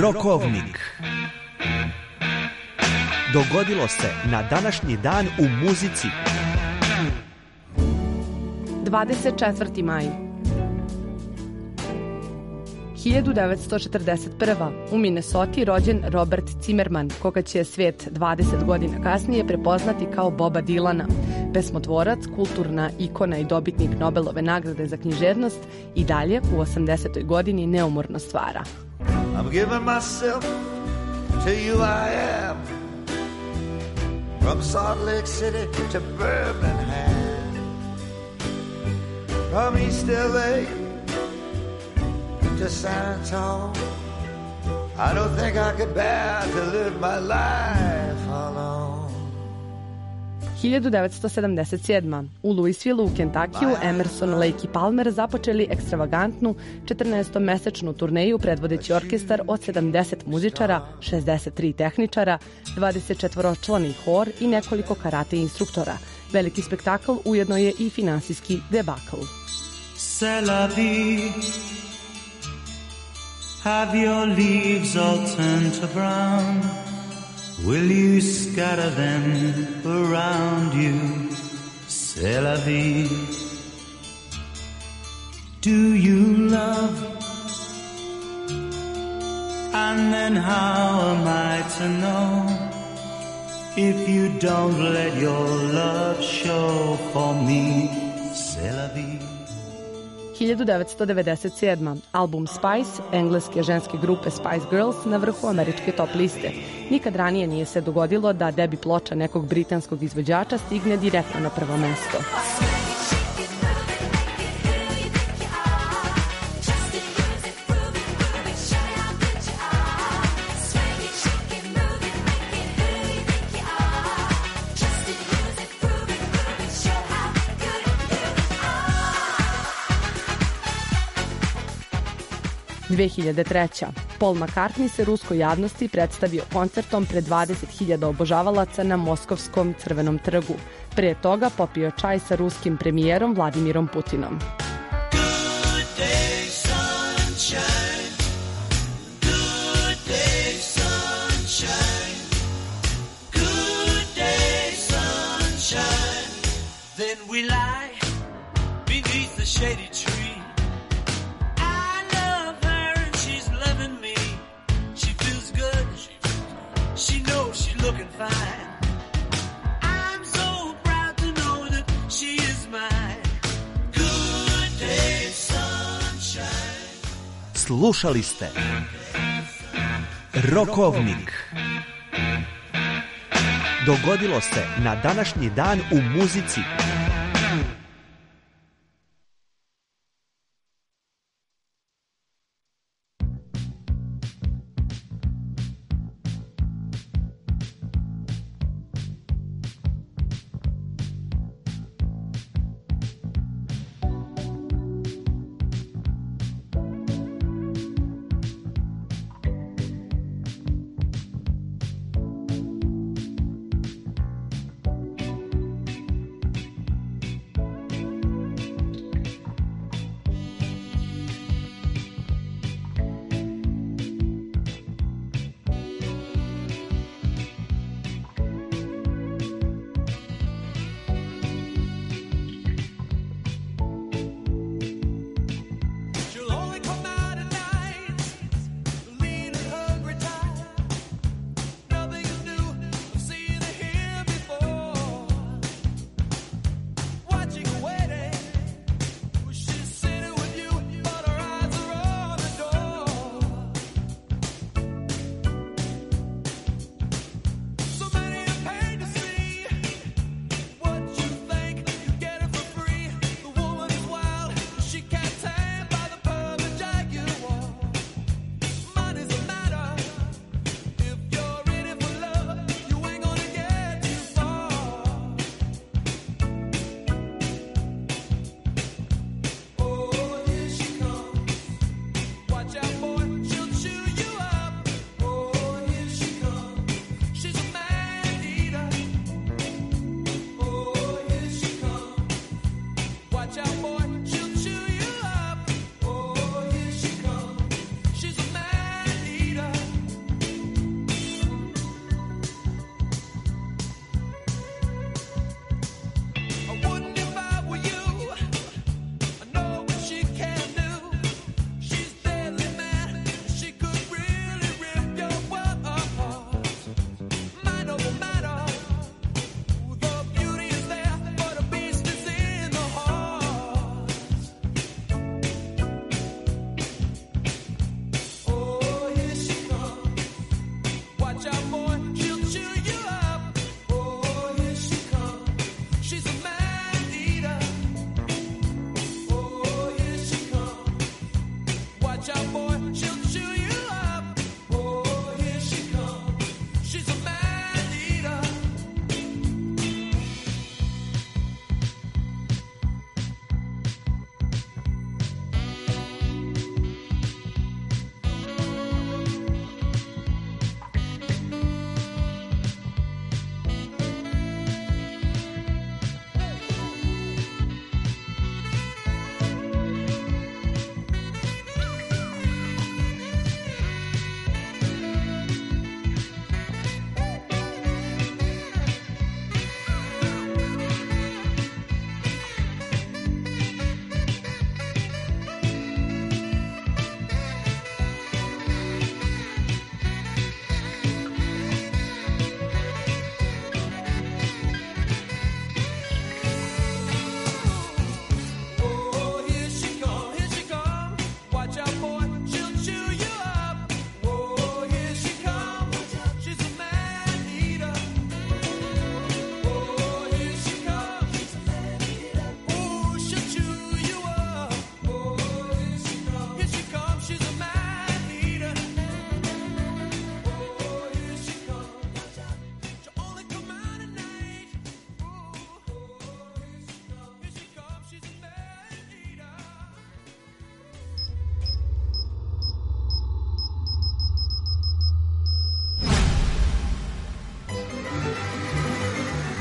Rokovnik. Dogodilo se na današnji dan u muzici. 24. maj 1941. u Minnesoti rođen Robert Zimmerman, koga će svet 20 godina kasnije prepoznati kao Boba Dylana. Pesmotvorac, kulturna ikona i dobitnik Nobelove nagrade za književnost i dalje u 80. godini neumorno stvara. I'm giving myself to you, I am. From Salt Lake City to Birmingham, from East LA to San Antonio. I don't think I could bear to live my life alone. 1977. U Louisville, u Kentakiju, Emerson, Lake i Palmer započeli ekstravagantnu 14-mesečnu turneju predvodeći orkestar od 70 muzičara, 63 tehničara, 24-člani hor i nekoliko karate instruktora. Veliki spektakl ujedno je i finansijski debakl. C'est la vie. Have your leaves all turned to brown? Will you scatter them around you? C'est la vie. Do you love? And then how am I to know if you don't let your love show for me? C'est la vie. 1997. Album Spice, engleske ženske grupe Spice Girls, na vrhu američke top liste. Nikad ranije nije se dogodilo da debi ploča nekog britanskog izvođača stigne direktno na prvo mesto. – 2003. Paul McCartney se ruskoj javnosti predstavio koncertom pred 20.000 obožavalaca na Moskovskom Crvenom trgu. Pre toga popio čaj sa ruskim premijerom Vladimirom Putinom. Slušali ste Rokovnik. Dogodilo se na današnji dan u muzici.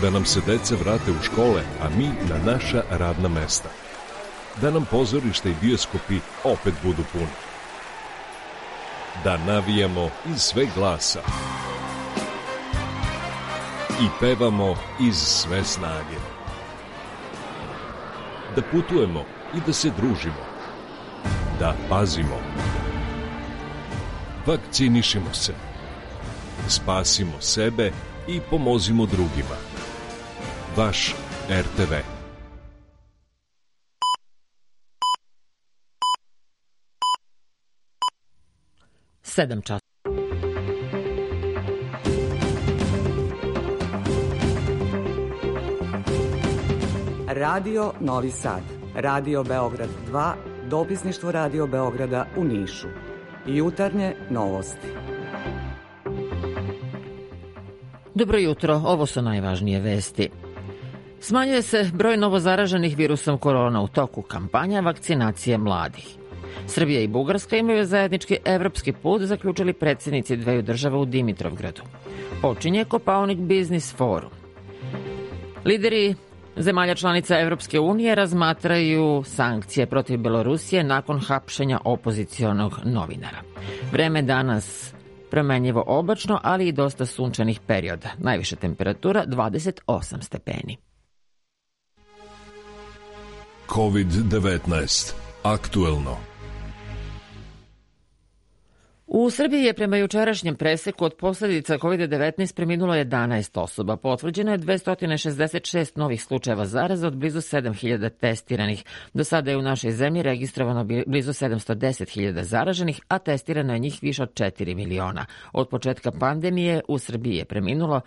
Da nam se deca vrate u škole, a mi na naša radna mesta. Da nam pozorišta i bioskopi opet budu puni. Da navijamo iz sveg glasa. I pevamo iz sve snage. Da putujemo i da se družimo. Da pazimo. Vakcinišimo se. Spasimo sebe i pomozimo drugima. Vaš RTV. Sedam časova. Radio Novi Sad, Radio Beograd 2, dopisništvo Radio Beograda u Nišu. Jutarnje novosti. Dobro jutro, ovo su najvažnije vesti. Smanjuje se broj novozaraženih virusom korona u toku kampanja vakcinacije mladih. Srbija i Bugarska imaju zajednički evropski put, zaključili predsjednici dveju država u Dimitrovgradu. Počinje Kopaonik Biznis forum. Lideri zemalja članica Evropske unije razmatraju sankcije protiv Belorusije nakon hapšenja opozicionog novinara. Vreme danas promenljivo oblačno, ali i dosta sunčanih perioda. Najviša temperatura 28 stepeni. COVID-19. Aktuelno. U Srbiji je prema jučerašnjem preseku od posljedica COVID-19 preminulo 11 osoba. Potvrđeno je 266 novih slučajeva zaraze od blizu 7.000 testiranih. Do sada je u našoj zemlji registrovano blizu 710.000 zaraženih, a testirano je njih više od 4 miliona. Od početka pandemije u Srbiji je preminulo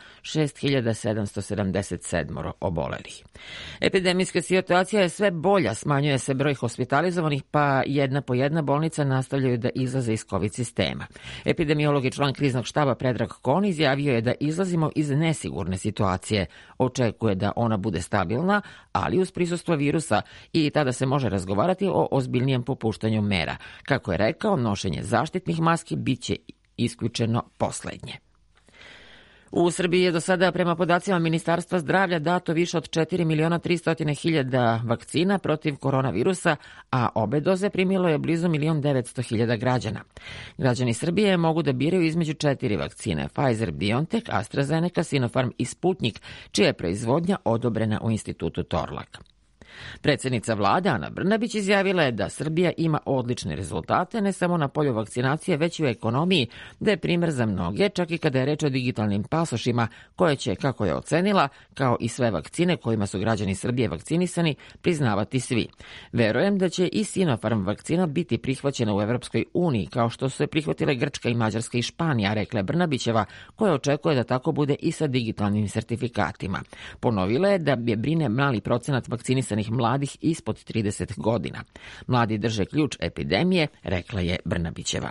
6.777 obolelih. Epidemijska situacija je sve bolja, smanjuje se broj hospitalizovanih, pa jedna po jedna bolnica nastavljaju da izlaze iz COVID sistema. Epidemiolog i član kriznog štaba Predrag Kon izjavio je da izlazimo iz nesigurne situacije. Očekuje da ona bude stabilna, ali uz prisustvo virusa, i tada se može razgovarati o ozbiljnijem popuštanju mera. Kako je rekao, nošenje zaštitnih maski biće isključeno poslednje. U Srbiji je do sada prema podacima Ministarstva zdravlja dato više od 4.300.000 vakcina protiv koronavirusa, a obe doze primilo je blizu 1.900.000 građana. Građani Srbije mogu da biraju između 4 vakcine: Pfizer, BioNTech, AstraZeneca, Sinopharm i Sputnik, čija je proizvodnja odobrena u institutu Torlak. Predsjednica vlade Ana Brnabić izjavila je da Srbija ima odlične rezultate ne samo na polju vakcinacije, već i u ekonomiji, da je primjer za mnoge, čak i kada je reč o digitalnim pasošima, koje će, kako je ocenila, kao i sve vakcine kojima su građani Srbije vakcinisani, priznavati svi. Verujem da će i Sinopharm vakcina biti prihvaćena u Evropskoj uniji, kao što su je prihvatile Grčka i Mađarska i Španija, rekla je Brnabićeva, koja očekuje da tako bude i sa digitalnim sertifikatima. Ponovila je da je brine mali procenat vakcinisanih mladih ispod 30 godina. Mladi drže ključ epidemije, rekla je Brnabićeva.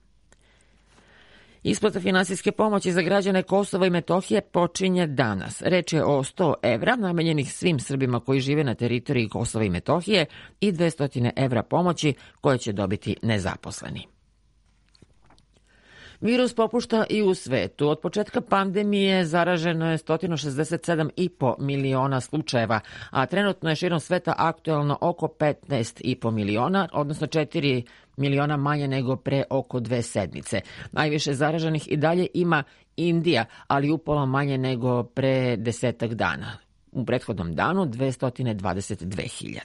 Isplata finansijske pomoći za građane Kosova i Metohije počinje danas. Reč je o 100 evra namenjenih svim Srbima koji žive na teritoriji Kosova i Metohije i 200 evra pomoći koje će dobiti nezaposleni. Virus popušta i u svetu. Od početka pandemije zaraženo je 167,5 miliona slučajeva, a trenutno je širom sveta aktuelno oko 15,5 miliona, odnosno 4 miliona manje nego pre oko 2 sedmice. Najviše zaraženih i dalje ima Indija, ali upola manje nego pre 10 dana. U prethodnom danu 222.000.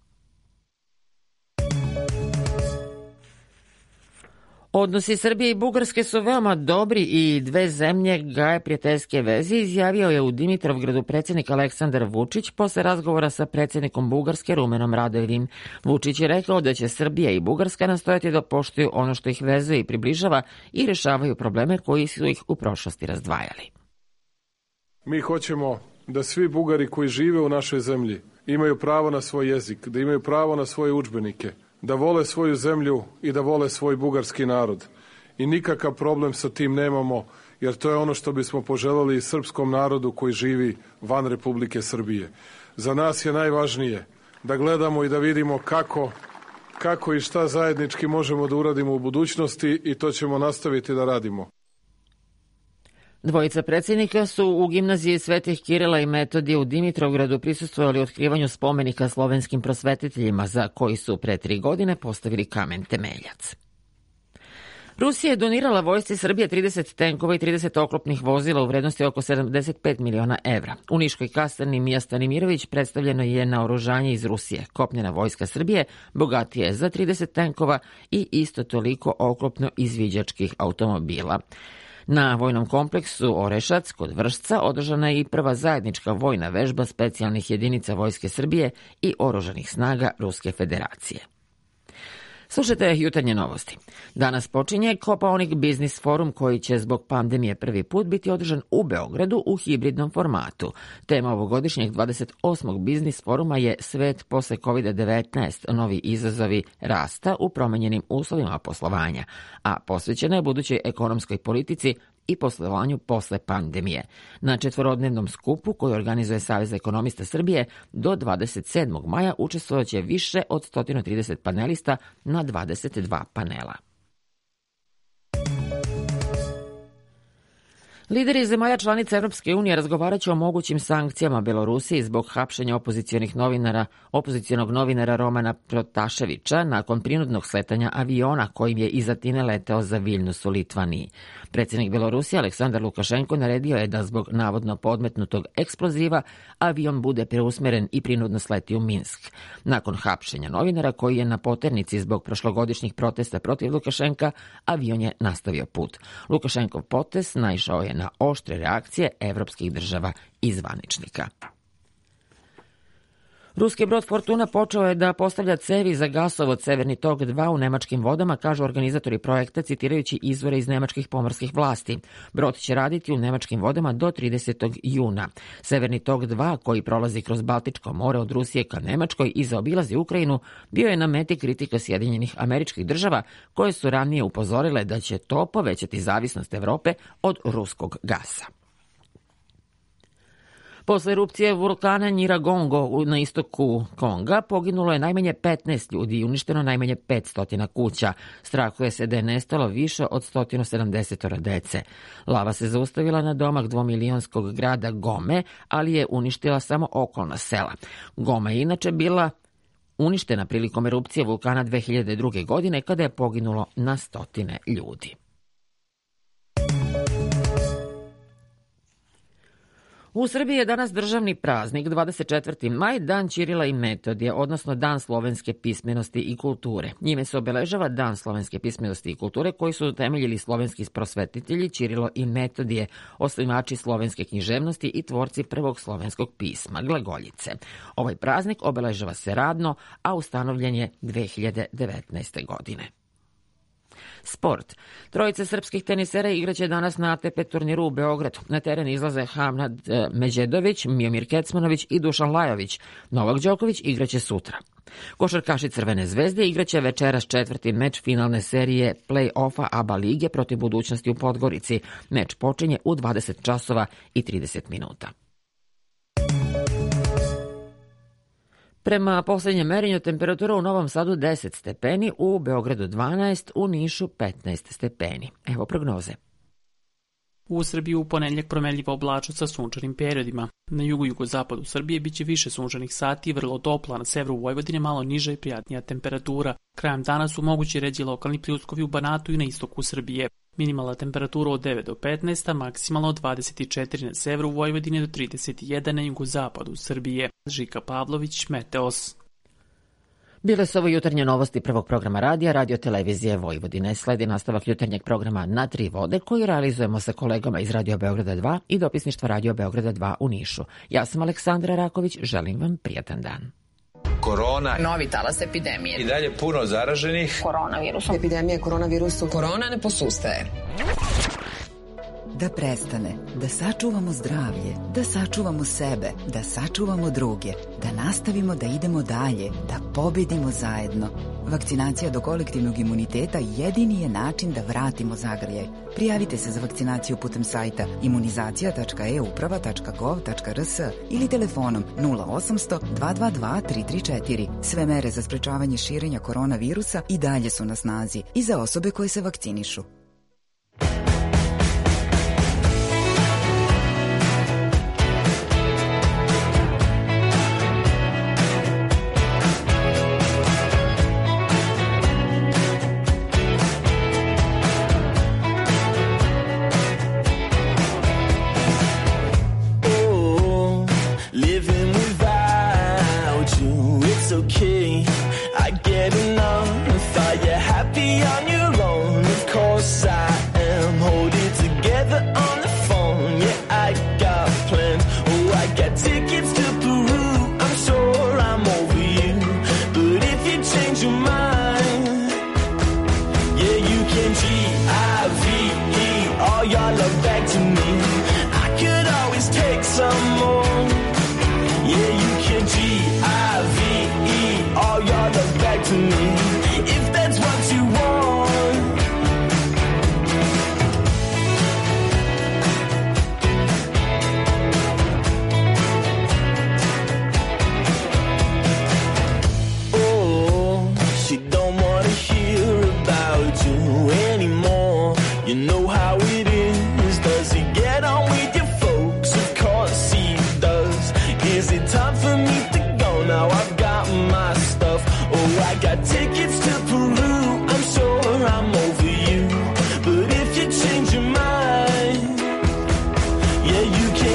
Odnosi Srbije i Bugarske su veoma dobri i dve zemlje gaje prijateljske veze, izjavio je u Dimitrovgradu predsjednik Aleksandar Vučić posle razgovora sa predsjednikom Bugarske Rumenom Radojevim. Vučić je rekao da će Srbija i Bugarska nastojati da poštuju ono što ih vezuje i približava i rešavaju probleme koji su ih u prošlosti razdvajali. Mi hoćemo da svi Bugari koji žive u našoj zemlji imaju pravo na svoj jezik, da imaju pravo na svoje udžbenike, da vole svoju zemlju i da vole svoj bugarski narod. I nikakav problem sa tim nemamo, jer to je ono što bismo poželeli i srpskom narodu koji živi van Republike Srbije. Za nas je najvažnije da gledamo i da vidimo kako i šta zajednički možemo da uradimo u budućnosti i to ćemo nastaviti da radimo. Dvojica predsjednika su u gimnaziji Svetih Kirila i Metodija u Dimitrovgradu prisustvovali otkrivanju spomenika slovenskim prosvetiteljima za koji su pre 3 godine postavili kamen temeljac. Rusija je donirala vojsci Srbije 30 tenkova i 30 oklopnih vozila u vrednosti oko 75 miliona evra. U Niškoj kasarni Mija Stanimirović predstavljeno je naoružanje iz Rusije. Kopnena vojska Srbije bogatija je za 30 tenkova i isto toliko oklopno izviđačkih automobila. Na vojnom kompleksu Orešac kod Vršca održana je i prva zajednička vojna vežba specijalnih jedinica Vojske Srbije i oružanih snaga Ruske federacije. Slušajte jutarnje novosti. Danas počinje Kopaonik Biznis forum koji će zbog pandemije prvi put biti održan u Beogradu u hibridnom formatu. Tema ovogodišnjeg 28. Biznis foruma je Svet posle COVID-19, novi izazovi rasta u promenjenim uslovima poslovanja, a posvećena je budućoj ekonomskoj politici i poslovanju posle pandemije. Na 4-dnevnom skupu koji organizuje Savez ekonomista Srbije do 27. maja učestvovaće više od 130 panelista na 22 panela. Lideri zemalja članica Europske unije razgovaraće o mogućim sankcijama Belorusiji zbog hapšenja opozicionog novinara Romana Protaševića nakon prinudnog sletanja aviona kojim je iz Atine leteo za Viljnus u Litvaniji. Predsjednik Belorusije Aleksandar Lukašenko naredio je da zbog navodno podmetnutog eksploziva avion bude preusmeren i prinudno sleti u Minsk. Nakon hapšenja novinara koji je na poternici zbog prošlogodišnjih protesta protiv Lukašenka, avion je nastavio put. Lukašenkov potez naišao je na oštre reakcije evropskih država i zvaničnika. Ruski brod Fortuna počeo je da postavlja cevi za gasovod Severni tok 2 u nemačkim vodama, kažu organizatori projekta citirajući izvore iz nemačkih pomorskih vlasti. Brod će raditi u nemačkim vodama do 30. juna. Severni tok 2, koji prolazi kroz Baltičko more od Rusije ka Nemačkoj i zaobilazi Ukrajinu, bio je na meti kritika Sjedinjenih Američkih Država, koje su ranije upozorile da će to povećati zavisnost Evrope od ruskog gasa. Posle erupcije vulkana Nyiragongo na istoku Konga poginulo je najmanje 15 ljudi i uništeno najmanje 500 kuća. Strahuje se da je nestalo više od 170 dece. Lava se zaustavila na domak 2-milionskog grada Gome, ali je uništila samo okolna sela. Goma je inače bila uništena prilikom erupcije vulkana 2002. godine kada je poginulo na 100 ljudi. U Srbiji je danas državni praznik, 24. maj, Dan Ćirila i Metodije, odnosno Dan slovenske pismenosti i kulture. Njime se obeležava Dan slovenske pismenosti i kulture koji su temeljili slovenski prosvetitelji Ćirilo i Metodije, osnivači slovenske književnosti i tvorci prvog slovenskog pisma, glagoljice. Ovaj praznik obeležava se radno, a ustanovljen je 2019. godine. Sport. Trojice srpskih tenisera igraće danas na ATP turniru u Beogradu. Na teren izlaze Hamad Međedović, Miomir Kecmanović i Dušan Lajović. Novak Đoković igraće sutra. Košarkaši Crvene zvezde igraće večeras 4. meč finalne serije play-offa ABA lige protiv Budućnosti u Podgorici. Meč počinje u 20 časova i 30 minuta. Prema posljednjem merenju temperatura u Novom Sadu 10 stepeni, u Beogradu 12, u Nišu 15 stepeni. Evo prognoze. U Srbiji u ponedjeljak promenljiva oblačnost sa sunčanim periodima. Na jugu-jugozapadu Srbije biće više sunčanih sati i vrlo toplo, na severu Vojvodine malo niža i prijatnija temperatura. Krajem dana su mogući ređi lokalni pljuskovi u Banatu i na istoku Srbije. Minimalna temperatura od 9 do 15, a maksimalno od 24 na severu Vojvodine do 31 na jugozapadu Srbije. Žika Pavlović, Meteos. Bile su ovo jutarnje novosti prvog programa radija, Radio televizije Vojvodine. Sledi nastavak jutarnjeg programa Na tri vode koji realizujemo sa kolegama iz Radio Beograda 2 i dopisništva Radio Beograda 2 u Nišu. Ja sam Aleksandra Raković, želim vam prijatan dan. Korona. Novi talas epidemije. I dalje puno zaraženih. Koronavirusom. Epidemija koronavirusom. Korona ne posustaje. Da prestane, da sačuvamo zdravlje, da sačuvamo sebe, da sačuvamo druge, da nastavimo da idemo dalje, da pobedimo zajedno. Vakcinacija do kolektivnog imuniteta jedini je način da vratimo zagrljaj. Prijavite se za vakcinaciju putem sajta imunizacija.euprava.gov.rs ili telefonom 0800 222 334. Sve mere za sprečavanje širenja koronavirusa i dalje su na snazi i za osobe koje se vakcinišu.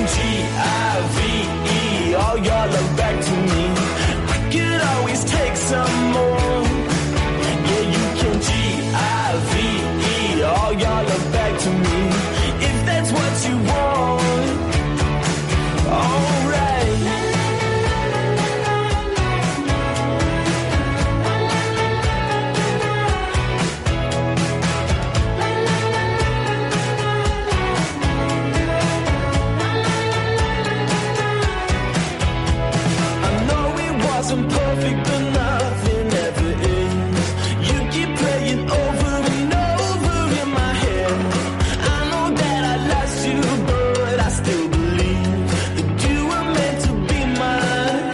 G-I-V-E all your love back to me. I could always take some more. Yeah, you can G-I-V-E all your love back to me. If that's what you want, alright. Wasn't perfect, but nothing ever is. You keep playing over and over in my head. I know that I lost you, but I still believe that you were meant to be mine.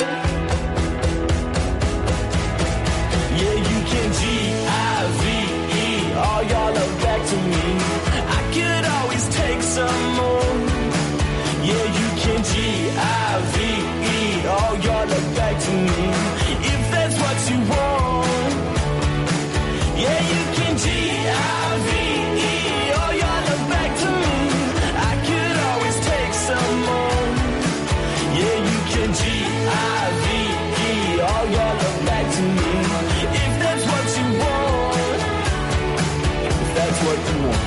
Yeah, you can G-I-V-E all your love back to me. I could always take some more. Yeah, you can G-I-V-E all your love back to me. If that's what you want, yeah, you can G-I-V-E all your love back to me. I could always take some more. Yeah, you can G-I-V-E all your love back to me. If that's what you want, if that's what you want.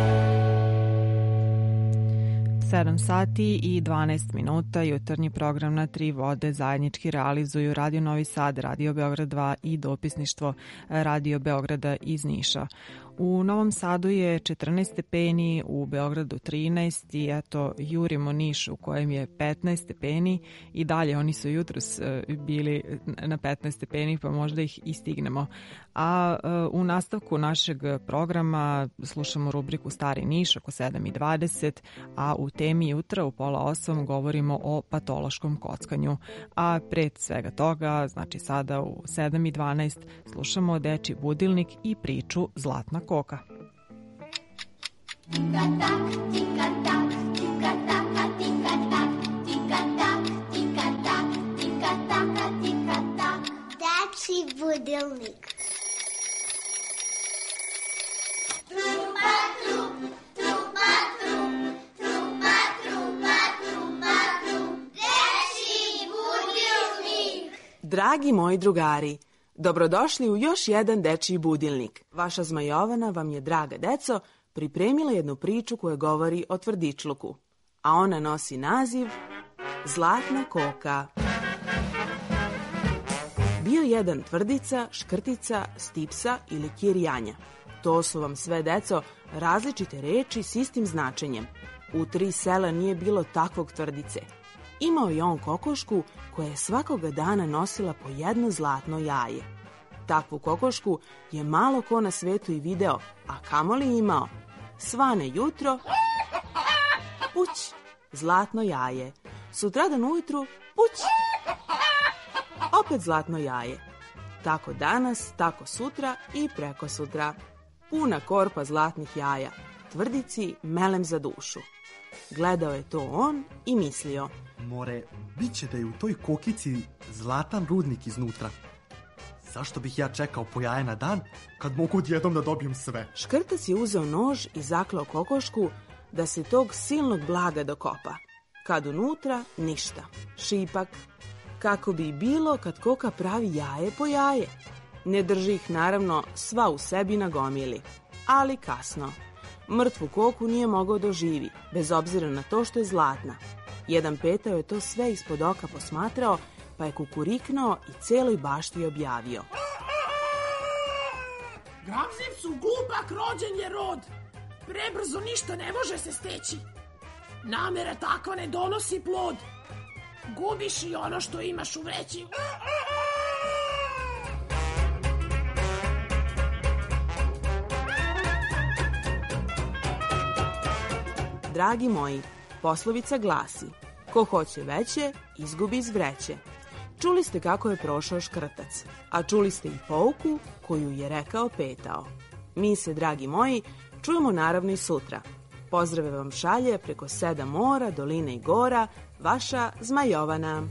7 sati i 12 minuta, jutarnji program na Tri vode zajednički realizuju Radio Novi Sad, Radio Beograd 2 i dopisništvo Radio Beograda iz Niša. U Novom Sadu je 14 stepeni, u Beogradu 13 i eto jurimo Niš u kojem je 15 stepeni i dalje oni su jutros bili na 15 stepeni pa možda ih i stignemo. A u nastavku našeg programa slušamo rubriku Stari Niš oko 7:20, a u temi jutra u 7:30 govorimo o patološkom kockanju. A pred svega toga, znači sada u 7:12 slušamo Dečiji budilnik i priču Zlatna koka. Tika-tak, tika-tak, tika-taka, tika-tak, tika-tak, tika-tak, tika-taka, tika-tak. Dečiji budilnik. Trupa, trup, trupa, trup, trupa, trupa, trupa, trup. Dečiji budilnik. Dragi moji drugari, dobrodošli u još jedan Dečiji budilnik. Vaša Zmajovana vam je, draga deco, pripremila jednu priču koja govori o tvrdičluku, a ona nosi naziv Zlatna koka. Bio jedan tvrdica, škrtica, stipsa ili kirjanja. To su vam sve, deco, različite reči s istim značenjem. U 3 sela nije bilo takvog tvrdice. Imao je on kokošku koja je svakoga dana nosila po jedno zlatno jaje. Takvu kokošku je malo ko na svetu i video, a kamoli imao. Svane jutro, puć, zlatno jaje. Sutradan ujutru, puć, opet zlatno jaje. Tako danas, tako sutra i preko sutra. Puna korpa zlatnih jaja, tvrdici melem za dušu. Gledao je to on i mislio: more, bit će da je u toj kokici zlatan rudnik iznutra. Zašto bih ja čekao po jaje na dan, kad mogu odjednom da dobijem sve? Škrtac je uzeo nož i zaklao kokošku da se tog silnog blaga dokopa. Kad unutra, ništa. Šipak. Kako bi bilo kad koka pravi jaje po jaje. Ne drži ih, naravno, sva u sebi na gomili. Ali kasno. Mrtvu koku nije mogao doživi, bez obzira na to što je zlatna. Jedan petao je to sve ispod oka posmatrao, pa je kukuriknuo i celoj bašti objavio: Gramzivcu glupak rođen je rod, prebrzo ništa ne može se steći. Namera takva ne donosi plod, gubiš i ono što imaš u vreći. Dragi moji, poslovica glasi: ko hoće veće, izgubi iz vreće. Čuli ste kako je prošao škrtac, a čuli ste i pouku koju je rekao petao. Mi se, dragi moji, čujemo naravno i sutra. Pozdrave vam šalje preko 7 mora, doline i gora, vaša Zmajovana.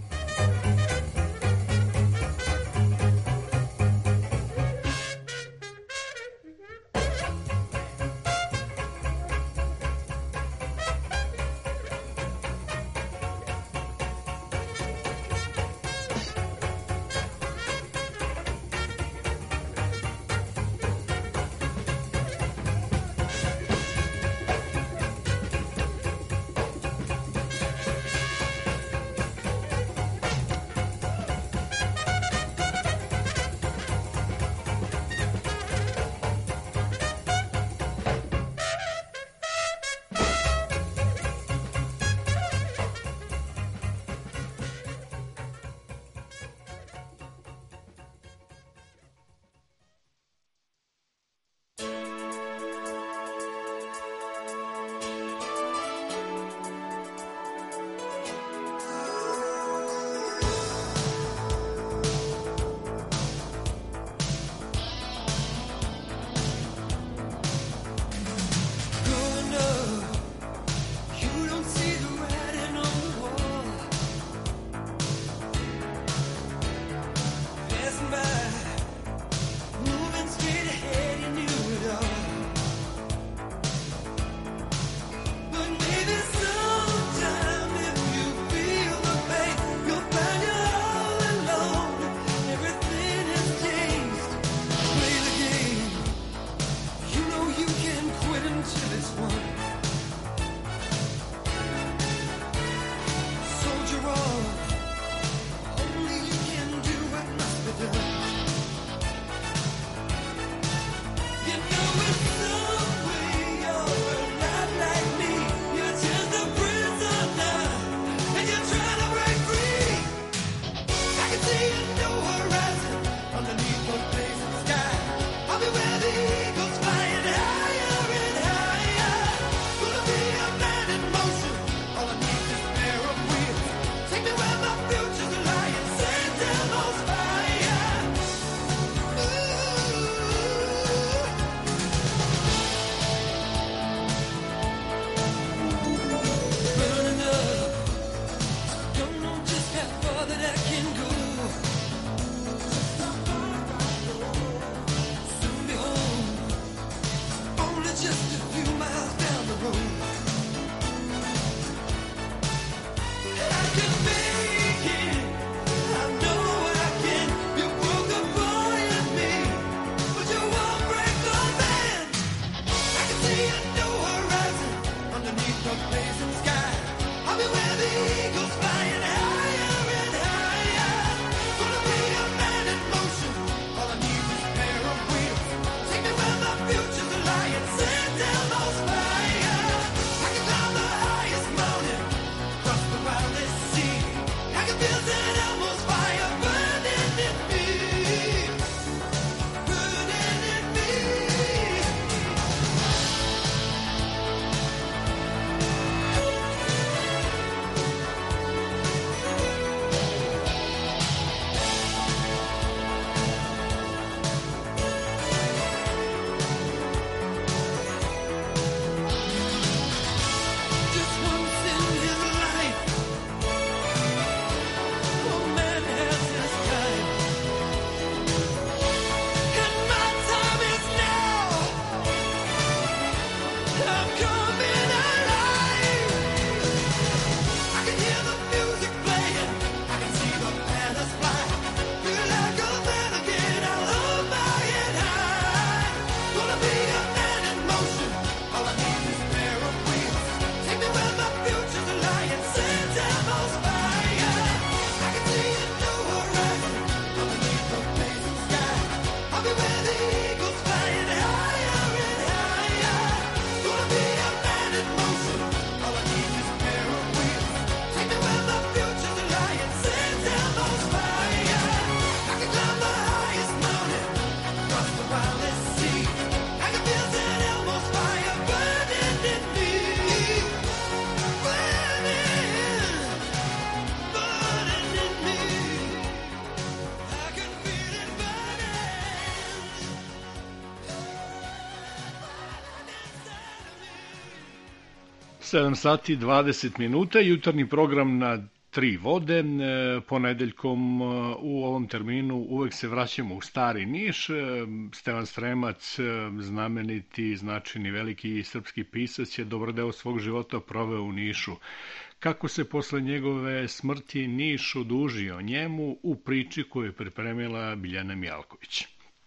7 sati 20 minuta, jutarnji program na Tri vode. Ponedeljkom u ovom terminu uvek se vraćamo u Stari Niš. Stevan Sremac, znameniti, značajni, veliki srpski pisac, je dobar deo svog života proveo u Nišu. Kako se posle njegove smrti Niš odužio njemu u priči koju je pripremila Biljana Mijalković.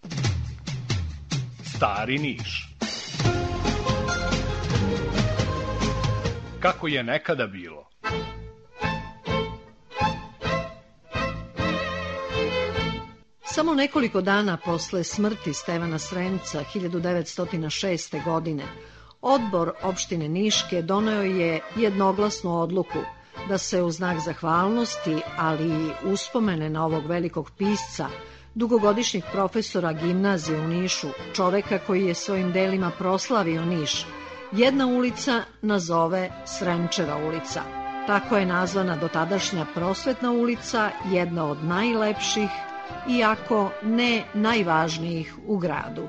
Stari Niš. Kako je nekada bilo? Samo nekoliko dana posle smrti Stevana Sremca 1906. godine Odbor opštine Niške doneo je jednoglasnu odluku da se u znak zahvalnosti, ali i uspomene na ovog velikog pisca, dugogodišnjeg profesora gimnazije u Nišu, čoveka koji je svojim delima proslavio Niš, jedna ulica nazove Sremčeva ulica. Tako je nazvana dotadašnja Prosvetna ulica, jedna od najlepših, iako ne najvažnijih u gradu.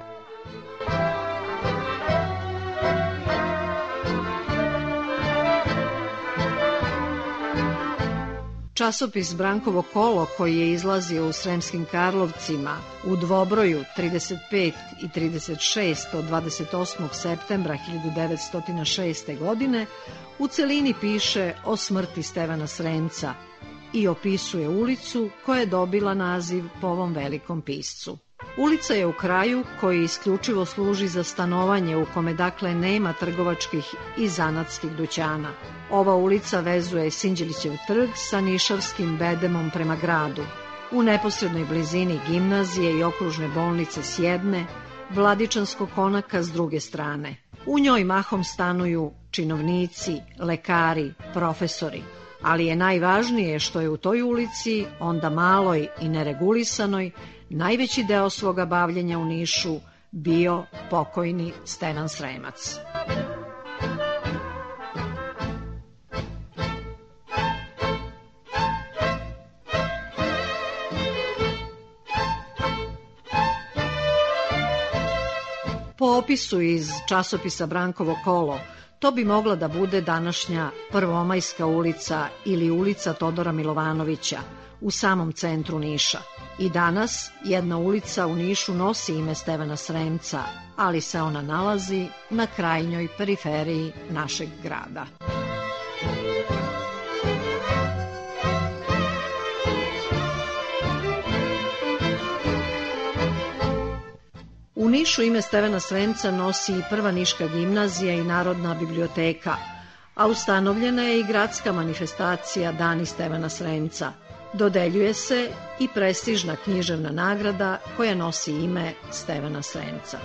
Časopis Brankovo kolo, koji je izlazio u Sremskim Karlovcima u dvobroju 35 i 36 od 28. septembra 1906. godine, u celini piše o smrti Stevana Sremca i opisuje ulicu koja je dobila naziv po ovom velikom piscu. Ulica je u kraju koji isključivo služi za stanovanje, u kome dakle nema trgovačkih i zanatskih dućana. Ova ulica vezuje Sinđelićev trg sa Nišavskim bedemom prema gradu. U neposrednoj blizini gimnazije i okružne bolnice s jedne, Vladičanskog konaka s druge strane. U njoj mahom stanuju činovnici, lekari, profesori. Ali je najvažnije što je u toj ulici, onda maloj i neregulisanoj, najveći deo svoga bavljenja u Nišu bio pokojni Stevan Sremac. Po opisu iz časopisa Brankovo kolo, to bi mogla da bude današnja Prvomajska ulica ili ulica Todora Milovanovića u samom centru Niša. I danas jedna ulica u Nišu nosi ime Stevana Sremca, ali se ona nalazi na krajnjoj periferiji našeg grada. U Nišu ime Stevana Sremca nosi i Prva niška gimnazija i Narodna biblioteka, a ustanovljena je i gradska manifestacija Dani Stevana Sremca. Dodeljuje se i prestižna književna nagrada koja nosi ime Stevana Sremca.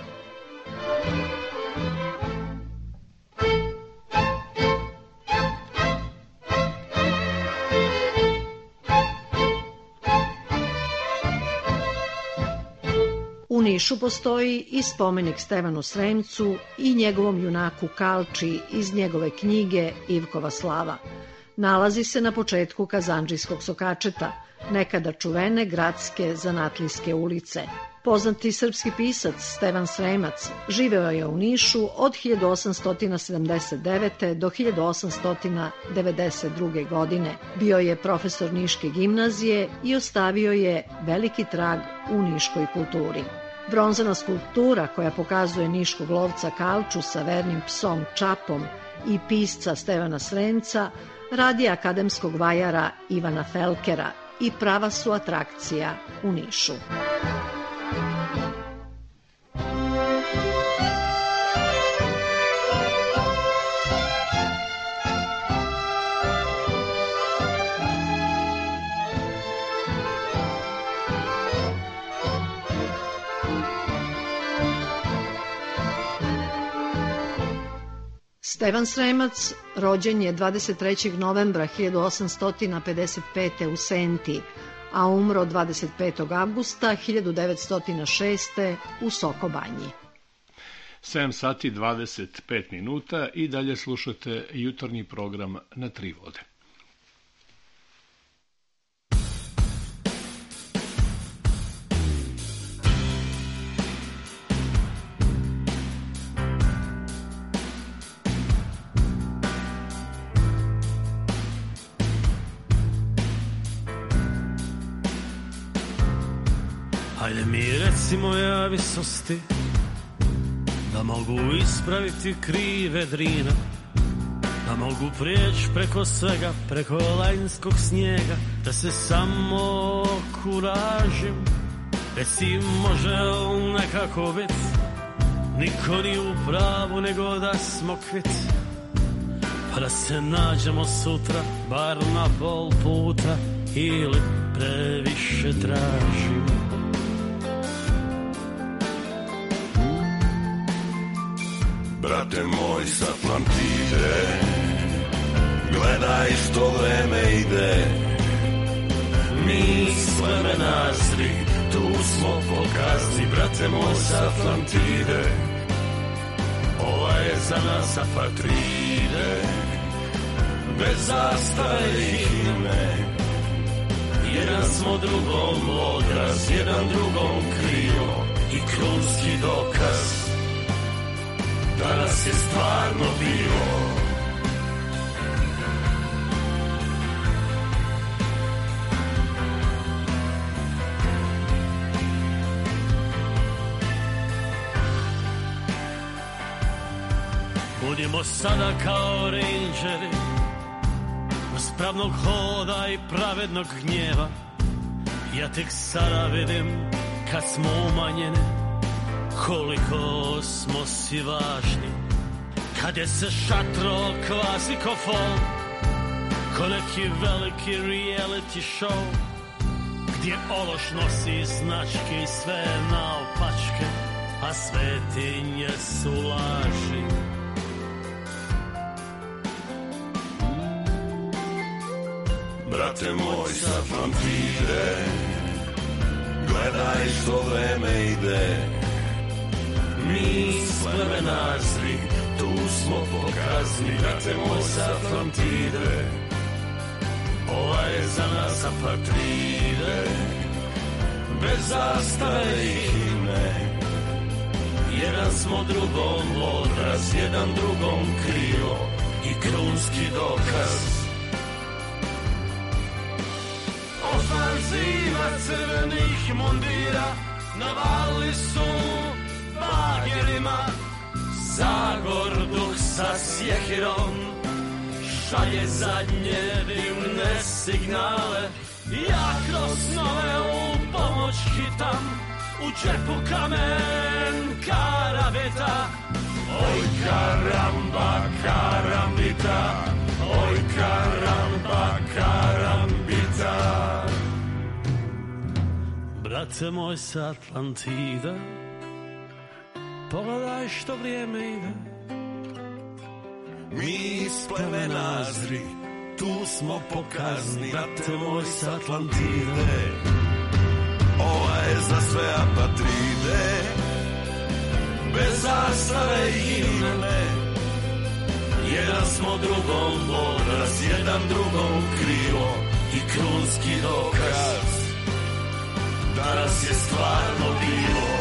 U Nišu postoji i spomenik Stevanu Sremcu i njegovom junaku Kalči iz njegove knjige Ivkova slava. Nalazi se na početku Kazandžijskog sokačeta, nekada čuvene gradske zanatlijske ulice. Poznati srpski pisac Stevan Sremac živeo je u Nišu od 1879. do 1892. godine. Bio je profesor Niške gimnazije i ostavio je veliki trag u niškoj kulturi. Bronzana skulptura koja pokazuje niškog lovca Kalču sa vernim psom Čapom i pisca Stevana Sremca radi akademskog vajara Ivana Felkera i prava su atrakcija u Nišu. Stevan Sremac rođen je 23. novembra 1855. u Senti, a umro 25. avgusta 1906. u Sokobanji. 7 sati 25 minuta i dalje slušate jutarnji program na Tri vode. Hajde mi reci moja visosti, da mogu ispraviti krive drine, da mogu prijeći preko svega, preko lanjskog snijega, da se samo kuražim. Reci može nekako bit, niko nije u pravu nego da smo kvit, pa da se nađemo sutra, bar na pol puta, ili previše tražim. Brate moj s Atlantide, gledaj što vreme ide, mi s plemena Zri, tu smo pokazni. Brate moj s Atlantide, ova je za nas apatride, bez zastave i himne, jedan smo drugom odraz, jedan drugom krilo i krunski dokaz da nas je stvarno bilo. Budimo sada kao rangeri, uz pravnog hoda i pravednog gnjeva. Ja tek sada vidim, kad smo umanjeni, koliko smo si važni. Kad je se šatro kvasi ko fol, ko neki veliki reality show, gdje ološ nosi značke i sve naopačke, a svetinje su laži. Brate moj s Atlantide, gledaj što vreme ide, mi s plemena Zri, tu smo pokazni. Brate moj s Atlantide, ova je za nas apatride, bez zastave i himne, jedan smo drugom odraz, jedan drugom krilo i krunski dokaz. Ofanziva crvenih mundira navali su bagerima, Zagor duh sa sjehirom šalje zadnje dimne signale. Ja kroz snove u pomoć hitam, u džepu kamen karabita. Oj karamba karambita, oj karamba karambita. Brate moj s Atlantide, pogledaj što vrijeme ide, mi s plemena Zri, tu smo pokazni. Brate moj s Atlantide, ova je za sve apatride, bez zastave i himne, jedan smo drugom odraz, jedan drugom krilo i krunski dokaz da nas je stvarno bilo.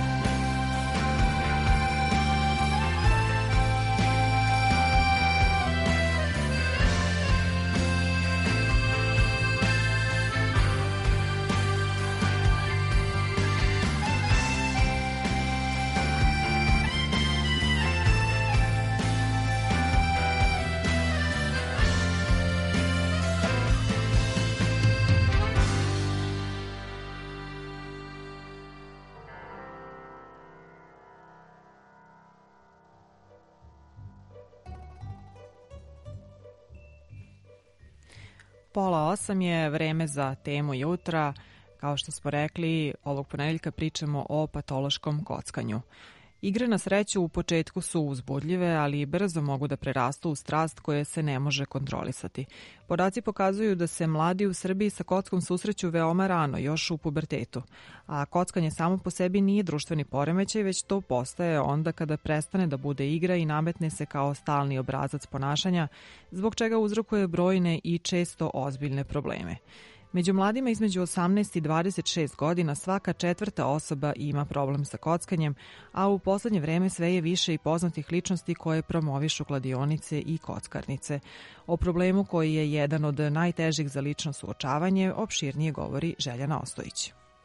Pola 8 je vreme za temu jutra. Kao što smo rekli, ovog ponedeljka pričamo o patološkom kockanju. Igre na sreću u početku su uzbudljive, ali brzo mogu da prerastu u strast koje se ne može kontrolisati. Podaci pokazuju da se mladi u Srbiji sa kockom susreću veoma rano, još u pubertetu. A kockanje samo po sebi nije društveni poremećaj, već to postaje onda kada prestane da bude igra i nametne se kao stalni obrazac ponašanja, zbog čega uzrokuje brojne i često ozbiljne probleme. Među mladima između 18 i 26 godina svaka četvrta osoba ima problem sa kockanjem, a u poslednje vreme sve je više i poznatih ličnosti koje promovišu kladionice i kockarnice. O problemu koji je jedan od najtežih za lično suočavanje opširnije govori Željana Ostojić.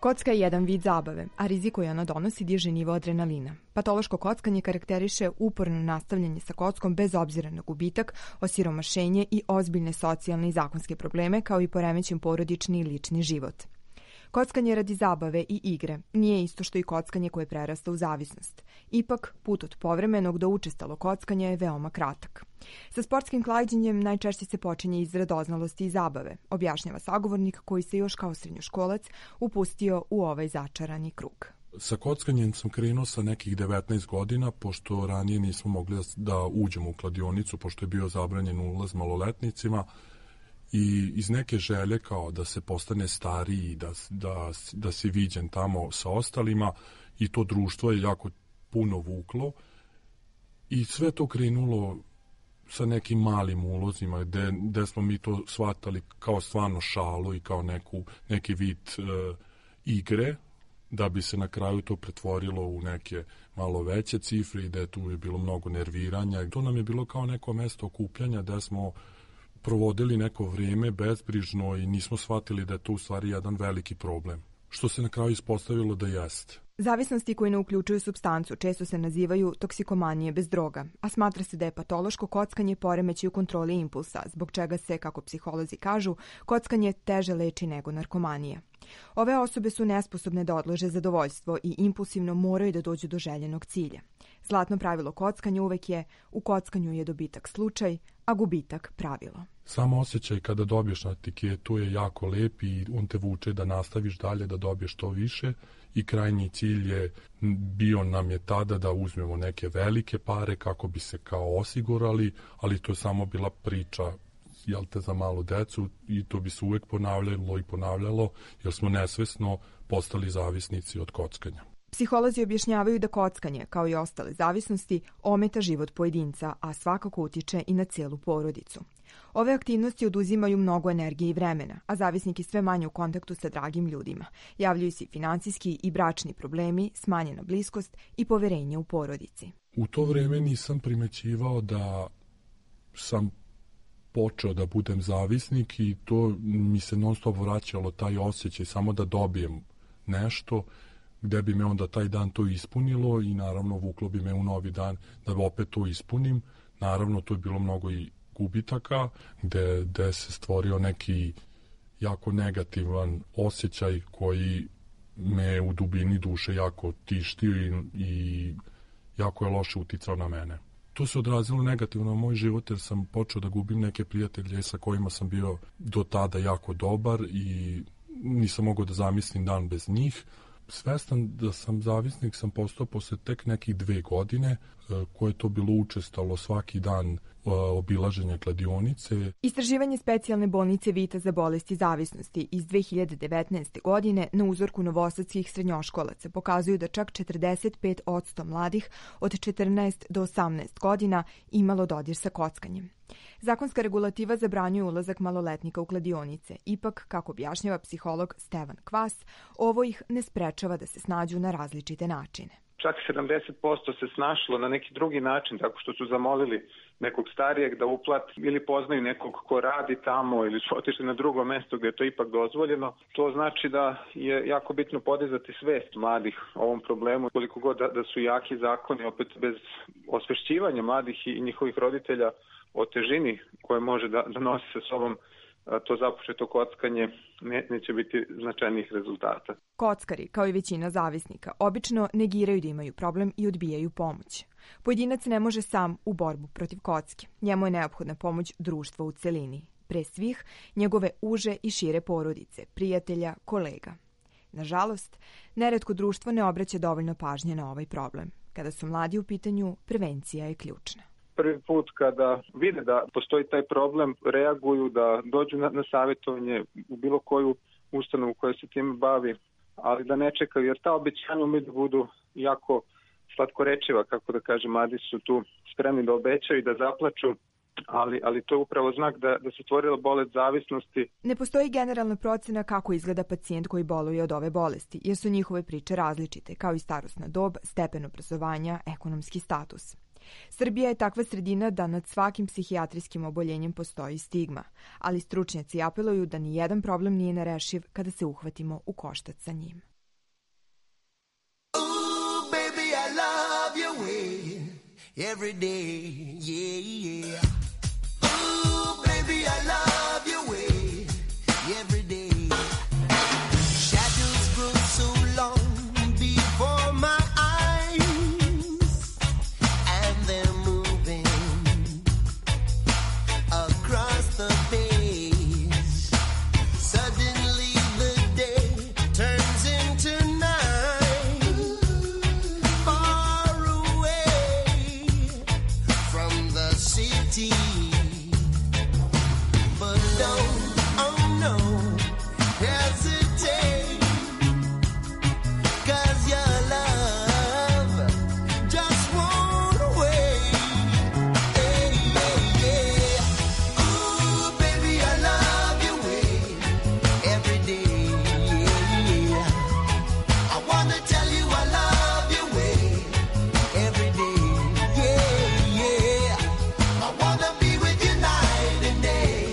Kocka je jedan vid zabave, a rizik koji ona donosi diže nivo adrenalina. Patološko kockanje karakteriše uporno nastavljanje sa kockom bez obzira na gubitak, osiromašenje i ozbiljne socijalne i zakonske probleme, kao i poremećen porodični i lični život. Kockanje radi zabave i igre nije isto što i kockanje koje prerasta u zavisnost. Ipak, put od povremenog do učestalo kockanja je veoma kratak. Sa sportskim klađenjem najčešće se počinje iz radoznalosti i zabave, objašnjava sagovornik koji se još kao srednjoškolac upustio u ovaj začarani krug. Sa kockanjem sam krenuo sa nekih 19 godina, pošto ranije nismo mogli da uđemo u kladionicu, pošto je bio zabranjen ulaz maloletnicima. I iz neke želje kao da se postane stariji, da se viđen tamo sa ostalima, i to društvo je jako puno vuklo i sve to krenulo sa nekim malim ulozima gde smo mi to shvatali kao stvarno šalu i kao neki vid igre, da bi se na kraju to pretvorilo u neke malo veće cifre i da tu je bilo mnogo nerviranja. To nam je bilo kao neko mesto okupljanja gde smo provodili neko vrijeme bezbrižno i nismo shvatili da je to u stvari jedan veliki problem, što se na kraju ispostavilo da jeste. Zavisnosti koje ne uključuju supstancu često se nazivaju toksikomanije bez droga, a smatra se da je patološko kockanje poremećaj u kontroli impulsa, zbog čega se, kako psiholozi kažu, kockanje teže leči nego narkomanija. Ove osobe su nesposobne da odlože zadovoljstvo i impulsivno moraju da dođu do željenog cilja. Zlatno pravilo kockanja uvek je: u kockanju je dobitak slučaj, a gubitak pravilo. Samo osjećaj kada dobiješ na tiketu je jako lep i on te vuče da nastaviš dalje, da dobiješ to više, i krajnji cilj je bio nam je tada da uzmemo neke velike pare kako bi se kao osigurali, ali to je samo bila priča za malu decu i to bi se uvek ponavljalo jer smo nesvesno postali zavisnici od kockanja. Psiholozi objašnjavaju da kockanje, kao i ostale zavisnosti, ometa život pojedinca, a svakako utiče i na cijelu porodicu. Ove aktivnosti oduzimaju mnogo energije i vremena, a zavisnik je sve manje u kontaktu sa dragim ljudima. Javljaju se i financijski i bračni problemi, smanjena bliskost i poverenje u porodici. U to vreme nisam primećivao da sam počeo da budem zavisnik i to mi se non stop vraćalo, taj osjećaj samo da dobijem nešto gde bi me onda taj dan to ispunilo i naravno vuklo bi me u novi dan da opet to ispunim. Naravno, to je bilo mnogo i gubitaka gde se stvorio neki jako negativan osjećaj koji me u dubini duše jako tištio i jako je loše uticao na mene. To se odrazilo negativno na moj život jer sam počeo da gubim neke prijatelje sa kojima sam bio do tada jako dobar i nisam mogao da zamislim dan bez njih. Svestan da sam zavisnik sam postao posle tek nekih 2 godine, koje to bilo učestalo svaki dan obilaženja kladionice. Istraživanje specijalne bolnice Vita za bolesti zavisnosti iz 2019. godine na uzorku novosadskih srednjoškolaca pokazuju da čak 45% mladih od 14 do 18 godina imalo dodir sa kockanjem. Zakonska regulativa zabranjuje ulazak maloletnika u kladionice. Ipak, kako objašnjava psiholog Stevan Kvas, ovo ih ne sprečava da se snađu na različite načine. Čak 70% se snašlo na neki drugi način, tako što su zamolili nekog starijeg da uplati ili poznaju nekog ko radi tamo ili su otišli na drugo mesto gdje je to ipak dozvoljeno. To znači da je jako bitno podizati svest mladih o ovom problemu. Koliko god da su jaki zakoni, opet bez osvešćivanja mladih i njihovih roditelja o težini koje može da nosi sa sobom to započeto kockanje, neće biti značajnijih rezultata. Kockari, kao i većina zavisnika, obično negiraju da imaju problem i odbijaju pomoć. Pojedinac ne može sam u borbu protiv kocke. Njemu je neophodna pomoć društva u celini. Pre svih, njegove uže i šire porodice, prijatelja, kolega. Nažalost, neretko društvo ne obraća dovoljno pažnje na ovaj problem. Kada su mladi u pitanju, prevencija je ključna. Prvi put kada vide da postoji taj problem, reaguju, da dođu na savjetovanje u bilo koju ustanovu koja se tim bavi, ali da ne čekaju, jer ta obećanja umeju da budu jako slatkorečiva, kako da kažem, mladi su tu spremni da obećaju i da zaplaču, ali to je upravo znak da se stvorila bolest zavisnosti. Ne postoji generalna procena kako izgleda pacijent koji boluje od ove bolesti, jer su njihove priče različite, kao i starosna dob, stepen obrazovanja, ekonomski status. Srbija je takva sredina da nad svakim psihijatrijskim oboljenjem postoji stigma, ali stručnjaci apeluju da ni jedan problem nije nerešiv kada se uhvatimo u koštac sa njim. every day, yeah. Ooh, baby, I love your way every day. Shadows grow so long before my eyes, and they're moving across the page. Suddenly the day turns into night, far away from the city. But don't, oh no, hesitate, 'cause your love just won't wait. Hey, yeah, yeah. Ooh, baby, I love your way every day, yeah. I wanna tell you I love your way every day, yeah, yeah. I wanna be with you night and day.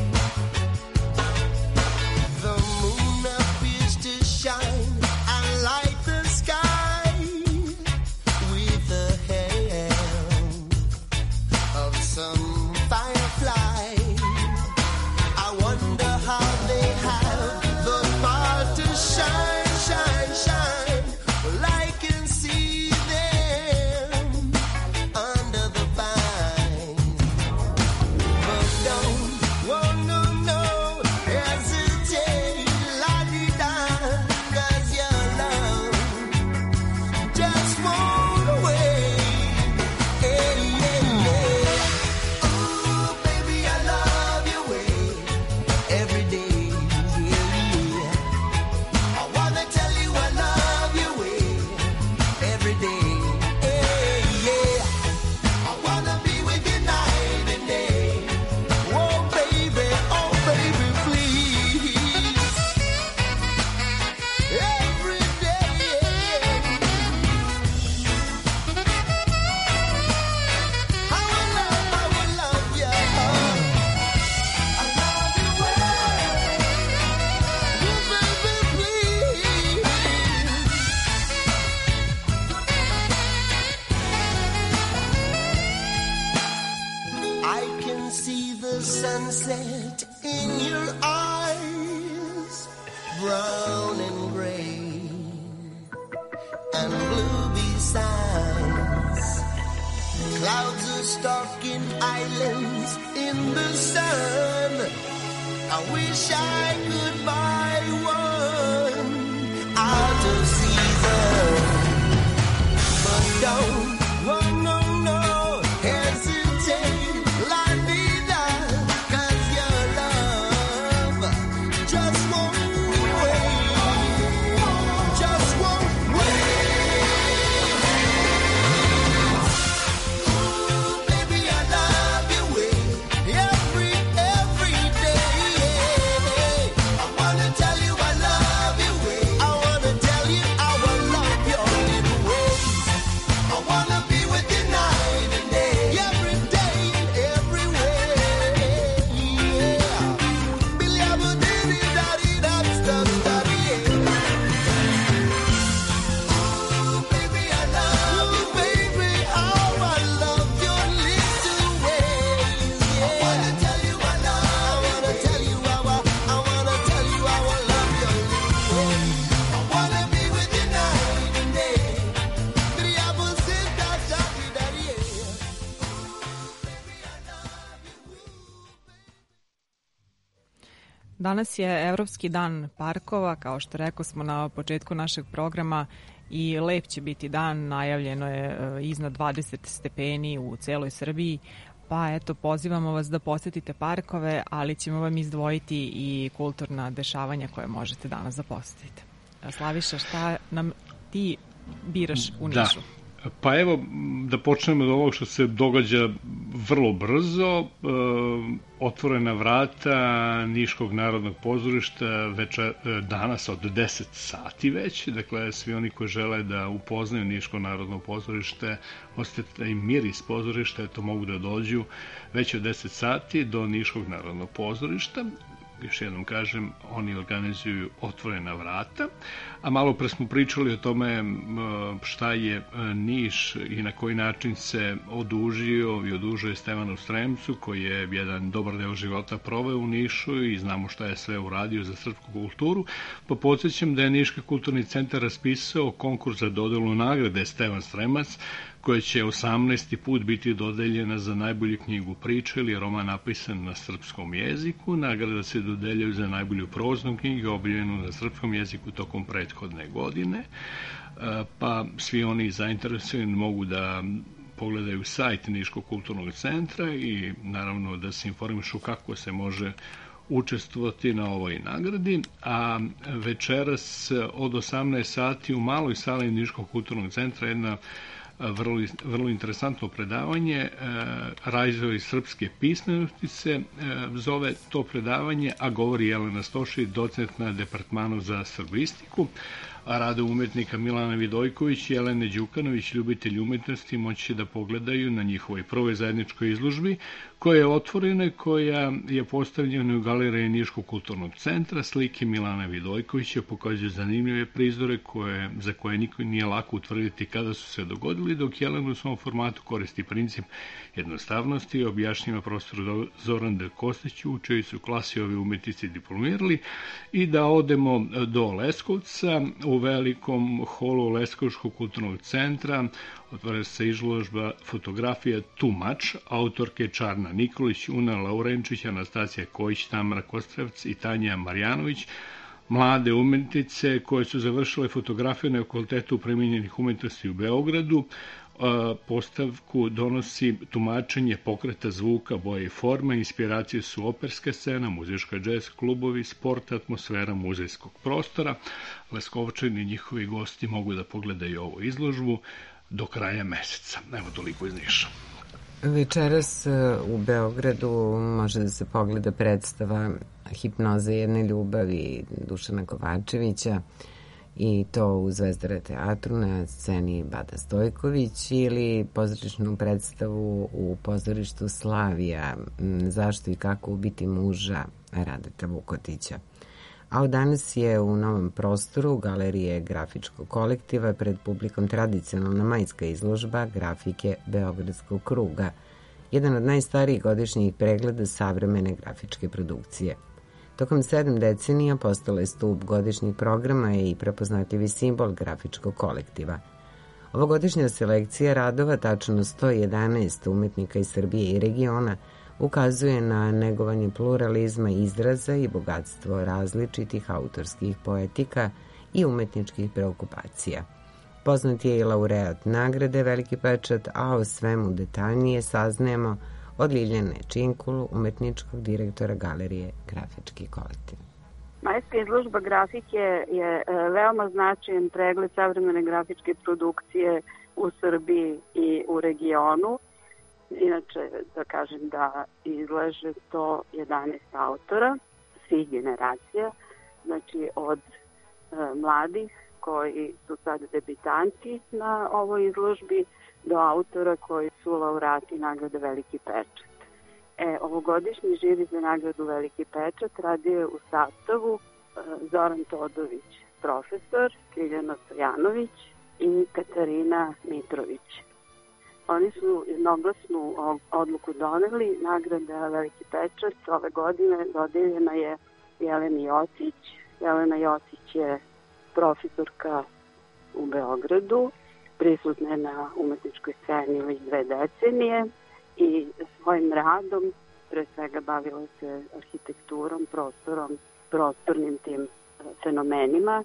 The moon appears to shine and light the sky with the help of some firefly. I wonder how they have the power to shine, shine, shine. Well, I can see them under the vine. But don't, oh no, no, hesitate, la-di-da, 'cause your love just won't wait. Hey, yeah, yeah. Ooh, baby, I love your way every day, yeah. I wanna tell you I love your way every day, yeah. I wanna be with you night and day. Oh baby, please. Every day. I will love you. I love you well. Oh baby, please. I can see the sunset in your eyes, brown and gray and blue besides. Clouds are stalking islands in the sun. I wish I could buy one out of season. But don't, oh no, no, hesitate, la-di-da, 'cause your love just won't wait, just won't wait. Ooh, baby, I love your way every day. I wanna tell you I love your way. I wanna tell you I will love your little ways. I wanna be with you night and day, every day and everywhere, yeah. Billy, I will do-di-da-di-da-di-da-di-da-di, yeah. Ooh, baby, I love you, baby. Oh, I love your little ways, yeah. I wanna tell you I love, I wanna tell you I wanna tell you I will love your little ways. I wanna be with you night and day. Billy, I will sit-da-da-di-da-di, yeah. Danas je Evropski dan parkova, kao što rekao smo na početku našeg programa, i lep će biti dan, najavljeno je iznad 20 stepeni u celoj Srbiji, pa eto, pozivamo vas da posetite parkove, ali ćemo vam izdvojiti i kulturna dešavanja koje možete danas da posetite. Slaviša, šta nam ti biraš u Nišu? Pa evo, da počnemo od ovog što se događa vrlo brzo. Otvorena vrata Niškog narodnog pozorišta danas od 10 sati već. Dakle, svi oni koji žele da upoznaju Niško narodno pozorište, osjete im miris pozorišta, to mogu da dođu već od 10 sati do Niškog narodnog pozorišta. još jednom kažem, oni organizuju otvorena vrata, a malo pre smo pričali o tome šta je Niš i na koji način se odužio i odužuje Stevanu Sremcu, koji je jedan dobar deo života proveo u Nišu i znamo šta je sve uradio za srpsku kulturu, pa podsjećam da je Niški kulturni centar raspisao konkurs za dodelu nagrade Stevan Sremac, koja će 18. put biti dodeljena za najbolju knjigu priče ili roman napisan na srpskom jeziku. Nagrada se dodeljuje za najbolju proznu knjigu objavljenu na srpskom jeziku tokom prethodne godine, pa svi oni zainteresovani mogu da pogledaju sajt Niškog kulturnog centra i naravno da se informišu kako se može učestvovati na ovoj nagradi, a večeras od 18 sati u maloj sali Niškog kulturnog centra jedna vrlo interesantno predavanje, Rajzovi srpske pismenosti se zove to predavanje, a govori Jelena Stošić, docent na Departmanu za srbistiku, a rade umetnika Milana Vidojković i Jelene Đukanović, ljubitelji umetnosti, moći da pogledaju na njihovoj prvoj zajedničkoj izložbi, koja je otvorena i koja je postavljena u galeriji Niškog kulturnog centra. Slike Milana Vidojkovića pokazuju zanimljive prizore za koje niko nije lako utvrditi kada su se dogodili, dok Jelena u svom formatu koristi princip jednostavnosti i objašnjava profesor Zoran D. Kostić, u čijoj su klasi ovi umetnici diplomirali, i da odemo do Leskovca. U velikom holu Leskovskog kulturnog centra otvara se izložba fotografija Tumač, autorke Čarna Nikolić, Una Laurenčić, Anastasija Kojić, Tamara Kostrevc i Tanja Marjanović, mlade umetnice koje su završile fotografiju na Fakultetu primenjenih umetnosti u Beogradu. Postavku donosi tumačenje pokreta zvuka, boje i forme, inspiracije su operska scena, muzička džez klubovi, sport, atmosfera muzejskog prostora. Leskovčani i njihovi gosti mogu da pogledaju ovu izložbu do kraja meseca. Evo toliko iz Niša. Večeras u Beogradu može da se pogleda predstava Hipnoza jedne ljubavi Dušana Kovačevića, i to u Zvezdara teatru na sceni Bata Stojković, ili pozorišnu predstavu u pozorištu Slavija Zašto i kako ubiti muža Radeta Vukotića. A od danas je u novom prostoru Galerije grafičkog kolektiva pred publikom tradicionalna majska izložba grafike Beogradskog kruga, jedan od najstarijih godišnjih pregleda savremene grafičke produkcije. Tokom 7 decenija postala je stub godišnjih programa i prepoznatljivi simbol grafičkog kolektiva. Ovogodišnja selekcija radova, tačno 111 umetnika iz Srbije i regiona, ukazuje na negovanje pluralizma izraza i bogatstvo različitih autorskih poetika i umetničkih preokupacija. Poznat je i laureat nagrade Veliki pečat, a o svemu detaljnije saznajemo od Ljiljane Činkulu, umetničkog direktora Galerije grafički kolektiv. Majska izložba grafike je veoma značajan pregled savremene grafičke produkcije u Srbiji i u regionu. Inače, da kažem da izlaže 111 autora svih generacija, znači od mladih koji su sad debitanti na ovoj izložbi do autora koji su laureati nagrade Veliki pečat. Ovogodišnji žiri za nagradu Veliki pečat radio je u sastavu Zoran Todović, profesor, Ljiljana Stojanović i Katarina Mitrović. Oni su jednoglasnu odluku doneli. Nagrada Veliki pečat ove godine dodeljena je Jeleni Jocić. Jelena Jocić je profesorka u Beogradu, prisutna je na umetničkoj sceni već 2 decenije i svojim radom pre svega bavila se arhitekturom, prostorom, prostornim tim fenomenima.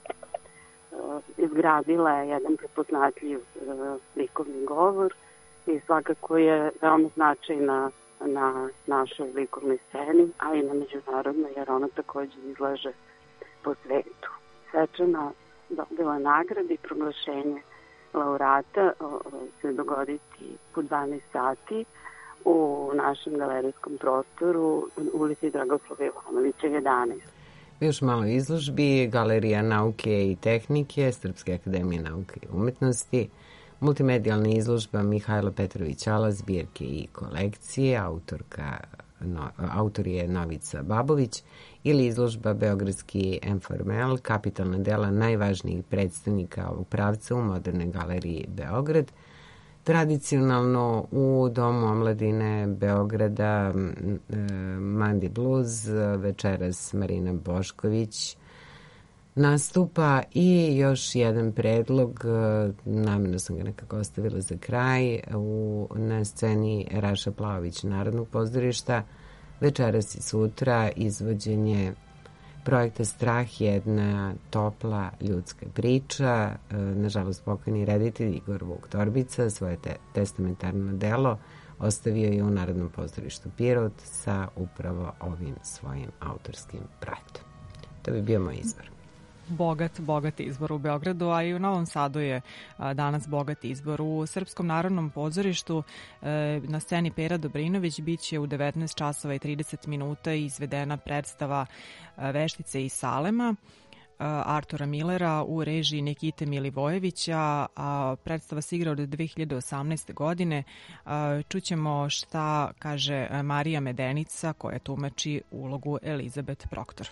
Izgradila je jedan prepoznatljiv likovni govor i svakako je veoma značajna na našoj likovnoj sceni, a i na međunarodnoj, jer ona takođe izlaže po svetu. Svečana dobila nagrade i proglašenje laureata se dogoditi po 12 sati u našem galerijskom prostoru u ulici Dragoslava Jovanovića 11. Još malo izložbi, Galerija nauke i tehnike, Srpske akademije nauke i umetnosti, multimedijalna izložba Mihajla Petrović Ala, zbirke i kolekcije, autorka autor je Novica Babović, ili izložba Beogradski Informel, kapitalna dela najvažnijih predstavnika ovog pravca u Modernoj galeriji Beograd. Tradicionalno u Domu omladine Beograda Mandi Blues, večeras Marina Bošković nastupa i još jedan predlog, namjerno sam ga nekako ostavila za kraj, na sceni Raša Plaović Narodnog pozorišta. Večeras i sutra izvođenje projekta Strah, jedna topla ljudska priča. Nažalost, pokojni reditelj Igor Vuk Torbica svoje testamentarno delo ostavio je u Narodnom pozorištu Pirot sa upravo ovim svojim autorskim projektom. To bi bio moj izbor. Bogat izbor u Beogradu, a i u Novom Sadu je danas bogat izbor. U Srpskom narodnom pozorištu na sceni Pera Dobrinović biće u 19 časova i 30 minuta izvedena predstava Veštice iz Salema Artura Millera u režiji Nikite Milivojevića, a predstava se igra od 2018. godine. Čućemo šta kaže Marija Medenica, koja tumači ulogu Elizabeth Proctor.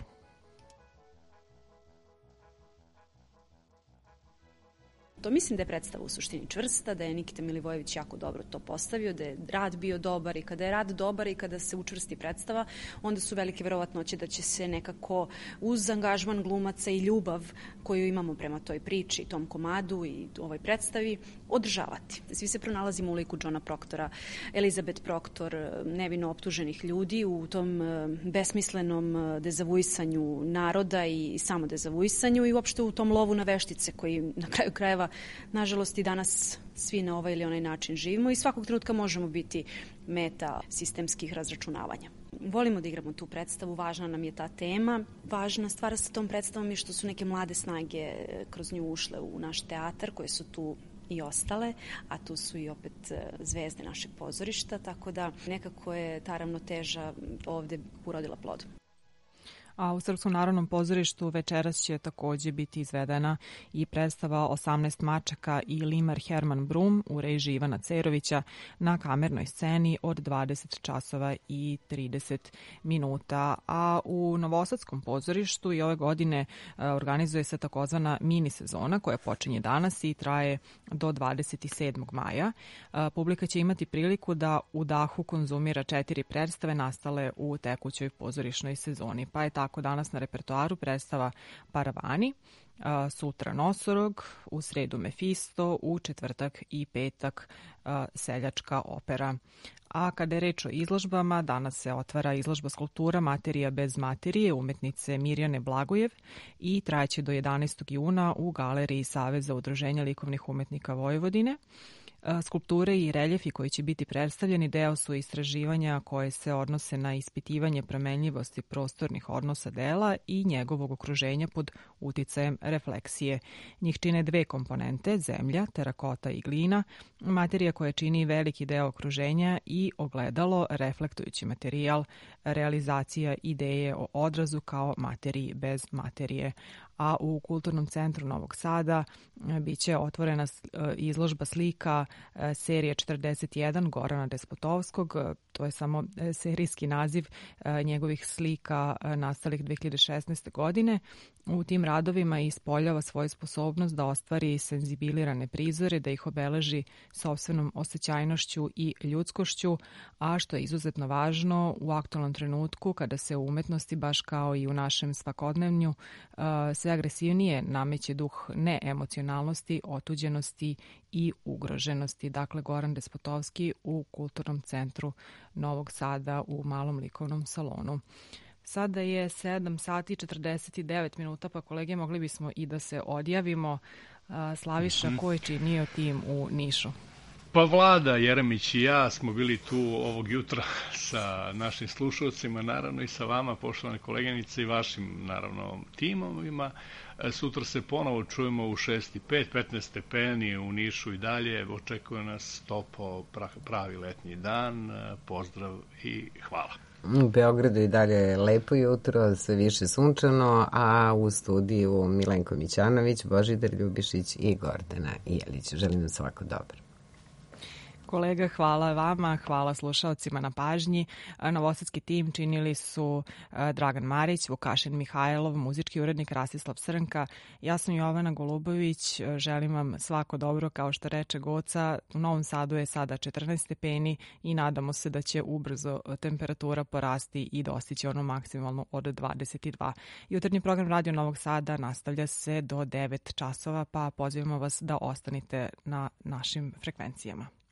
To mislim da je predstava u suštini čvrsta, da je Nikita Milivojević jako dobro to postavio, da je rad bio dobar i kada je rad dobar i kada se učvrsti predstava, onda su velike verovatnoće da će se nekako uz angažman glumaca i ljubav koju imamo prema toj priči, tom komadu i ovoj predstavi održavati. Svi se pronalazimo u liku Johna Proctora, Elizabeth Proctor, nevino optuženih ljudi u tom besmislenom dezavuisanju naroda i samo dezavuisanju i uopšte u tom lovu na veštice koji na kraju krajeva nažalost i danas svi na ovaj ili onaj način živimo i svakog trenutka možemo biti meta sistemskih razračunavanja. Volimo da igramo tu predstavu, važna nam je ta tema. Važna stvar sa tom predstavom je što su neke mlade snage kroz nju ušle u naš teatar, koje su tu i ostale, a tu su i opet zvezde našeg pozorišta, tako da nekako je ta ravnoteža ovde urodila plodom. A u Srpskom narodnom pozorištu večeras će takođe biti izvedena i predstava 18 mačaka i limar Herman Brum u režiji Ivana Cerovića na kamernoj sceni od 20 časova i 30 minuta. A u Novosadskom pozorištu i ove godine organizuje se takozvana mini sezona koja počinje danas i traje do 27. maja. Publika će imati priliku da u dahu konzumira 4 predstave nastale u tekućoj pozorišnoj sezoni. Pa je tako danas na repertoaru predstava Paravani, sutra Nosorog, u sredu Mefisto, u četvrtak i petak Seljačka opera. A kada je reč o izložbama, danas se otvara izložba skulptura Materija bez materije umetnice Mirjane Blagojev i trajeće do 11. juna u Galeriji Saveza udruženja likovnih umetnika Vojvodine. Skulpture i reljefi koji će biti predstavljeni deo su istraživanja koje se odnose na ispitivanje promenljivosti prostornih odnosa dela i njegovog okruženja pod uticajem refleksije. Njih čine 2 komponente, zemlja, terakota i glina, materija koja čini veliki deo okruženja i ogledalo, reflektujući materijal, realizacija ideje o odrazu kao materiji bez materije. A u Kulturnom centru Novog Sada biće otvorena izložba slika serije 41 Gorana Despotovskog. To je samo serijski naziv njegovih slika nastalih 2016. godine. U tim radovima ispoljava svoju sposobnost da ostvari senzibilirane prizore, da ih obeleži sopstvenom osjećajnošću i ljudskošću, a što je izuzetno važno u aktualnom trenutku kada se u umetnosti, baš kao i u našem svakodnevnju, sve agresivnije nameće duh neemocionalnosti, otuđenosti i ugroženosti. Dakle, Goran Despotovski u Kulturnom centru Novog Sada u Malom likovnom salonu. Sada je 7 sati i 49 minuta, pa kolege, mogli bismo i da se odjavimo. Slaviša, ko je činio tim u Nišu? Pa Vlada Jeremić i ja smo bili tu ovog jutra sa našim slušalcima, naravno i sa vama, poštovane koleginice, i vašim, naravno, timovima. Sutra se ponovo čujemo u 6:05, 15 stepeni u Nišu i dalje. Očekuje nas topo, pravi letnji dan. Pozdrav i hvala. U Beogradu i dalje lepo jutro, sve više sunčano, a u studiju Milenko Mićanović, Božidar Ljubišić i Gordana Jelić. Želim vam svako dobro. Kolega, hvala vama, hvala slušaocima na pažnji. Novosadski tim činili su Dragan Marić, Vukašin Mihajlov, muzički urednik Rastislav Srnka. Ja sam Jovana Golubović, želim vam svako dobro, kao što reče Goca. U Novom Sadu je sada 14 stepeni i nadamo se da će ubrzo temperatura porasti i dostići ono maksimalno od 22. Jutarnji program Radio Novog Sada nastavlja se do 9 časova, pa pozivamo vas da ostanite na našim frekvencijama.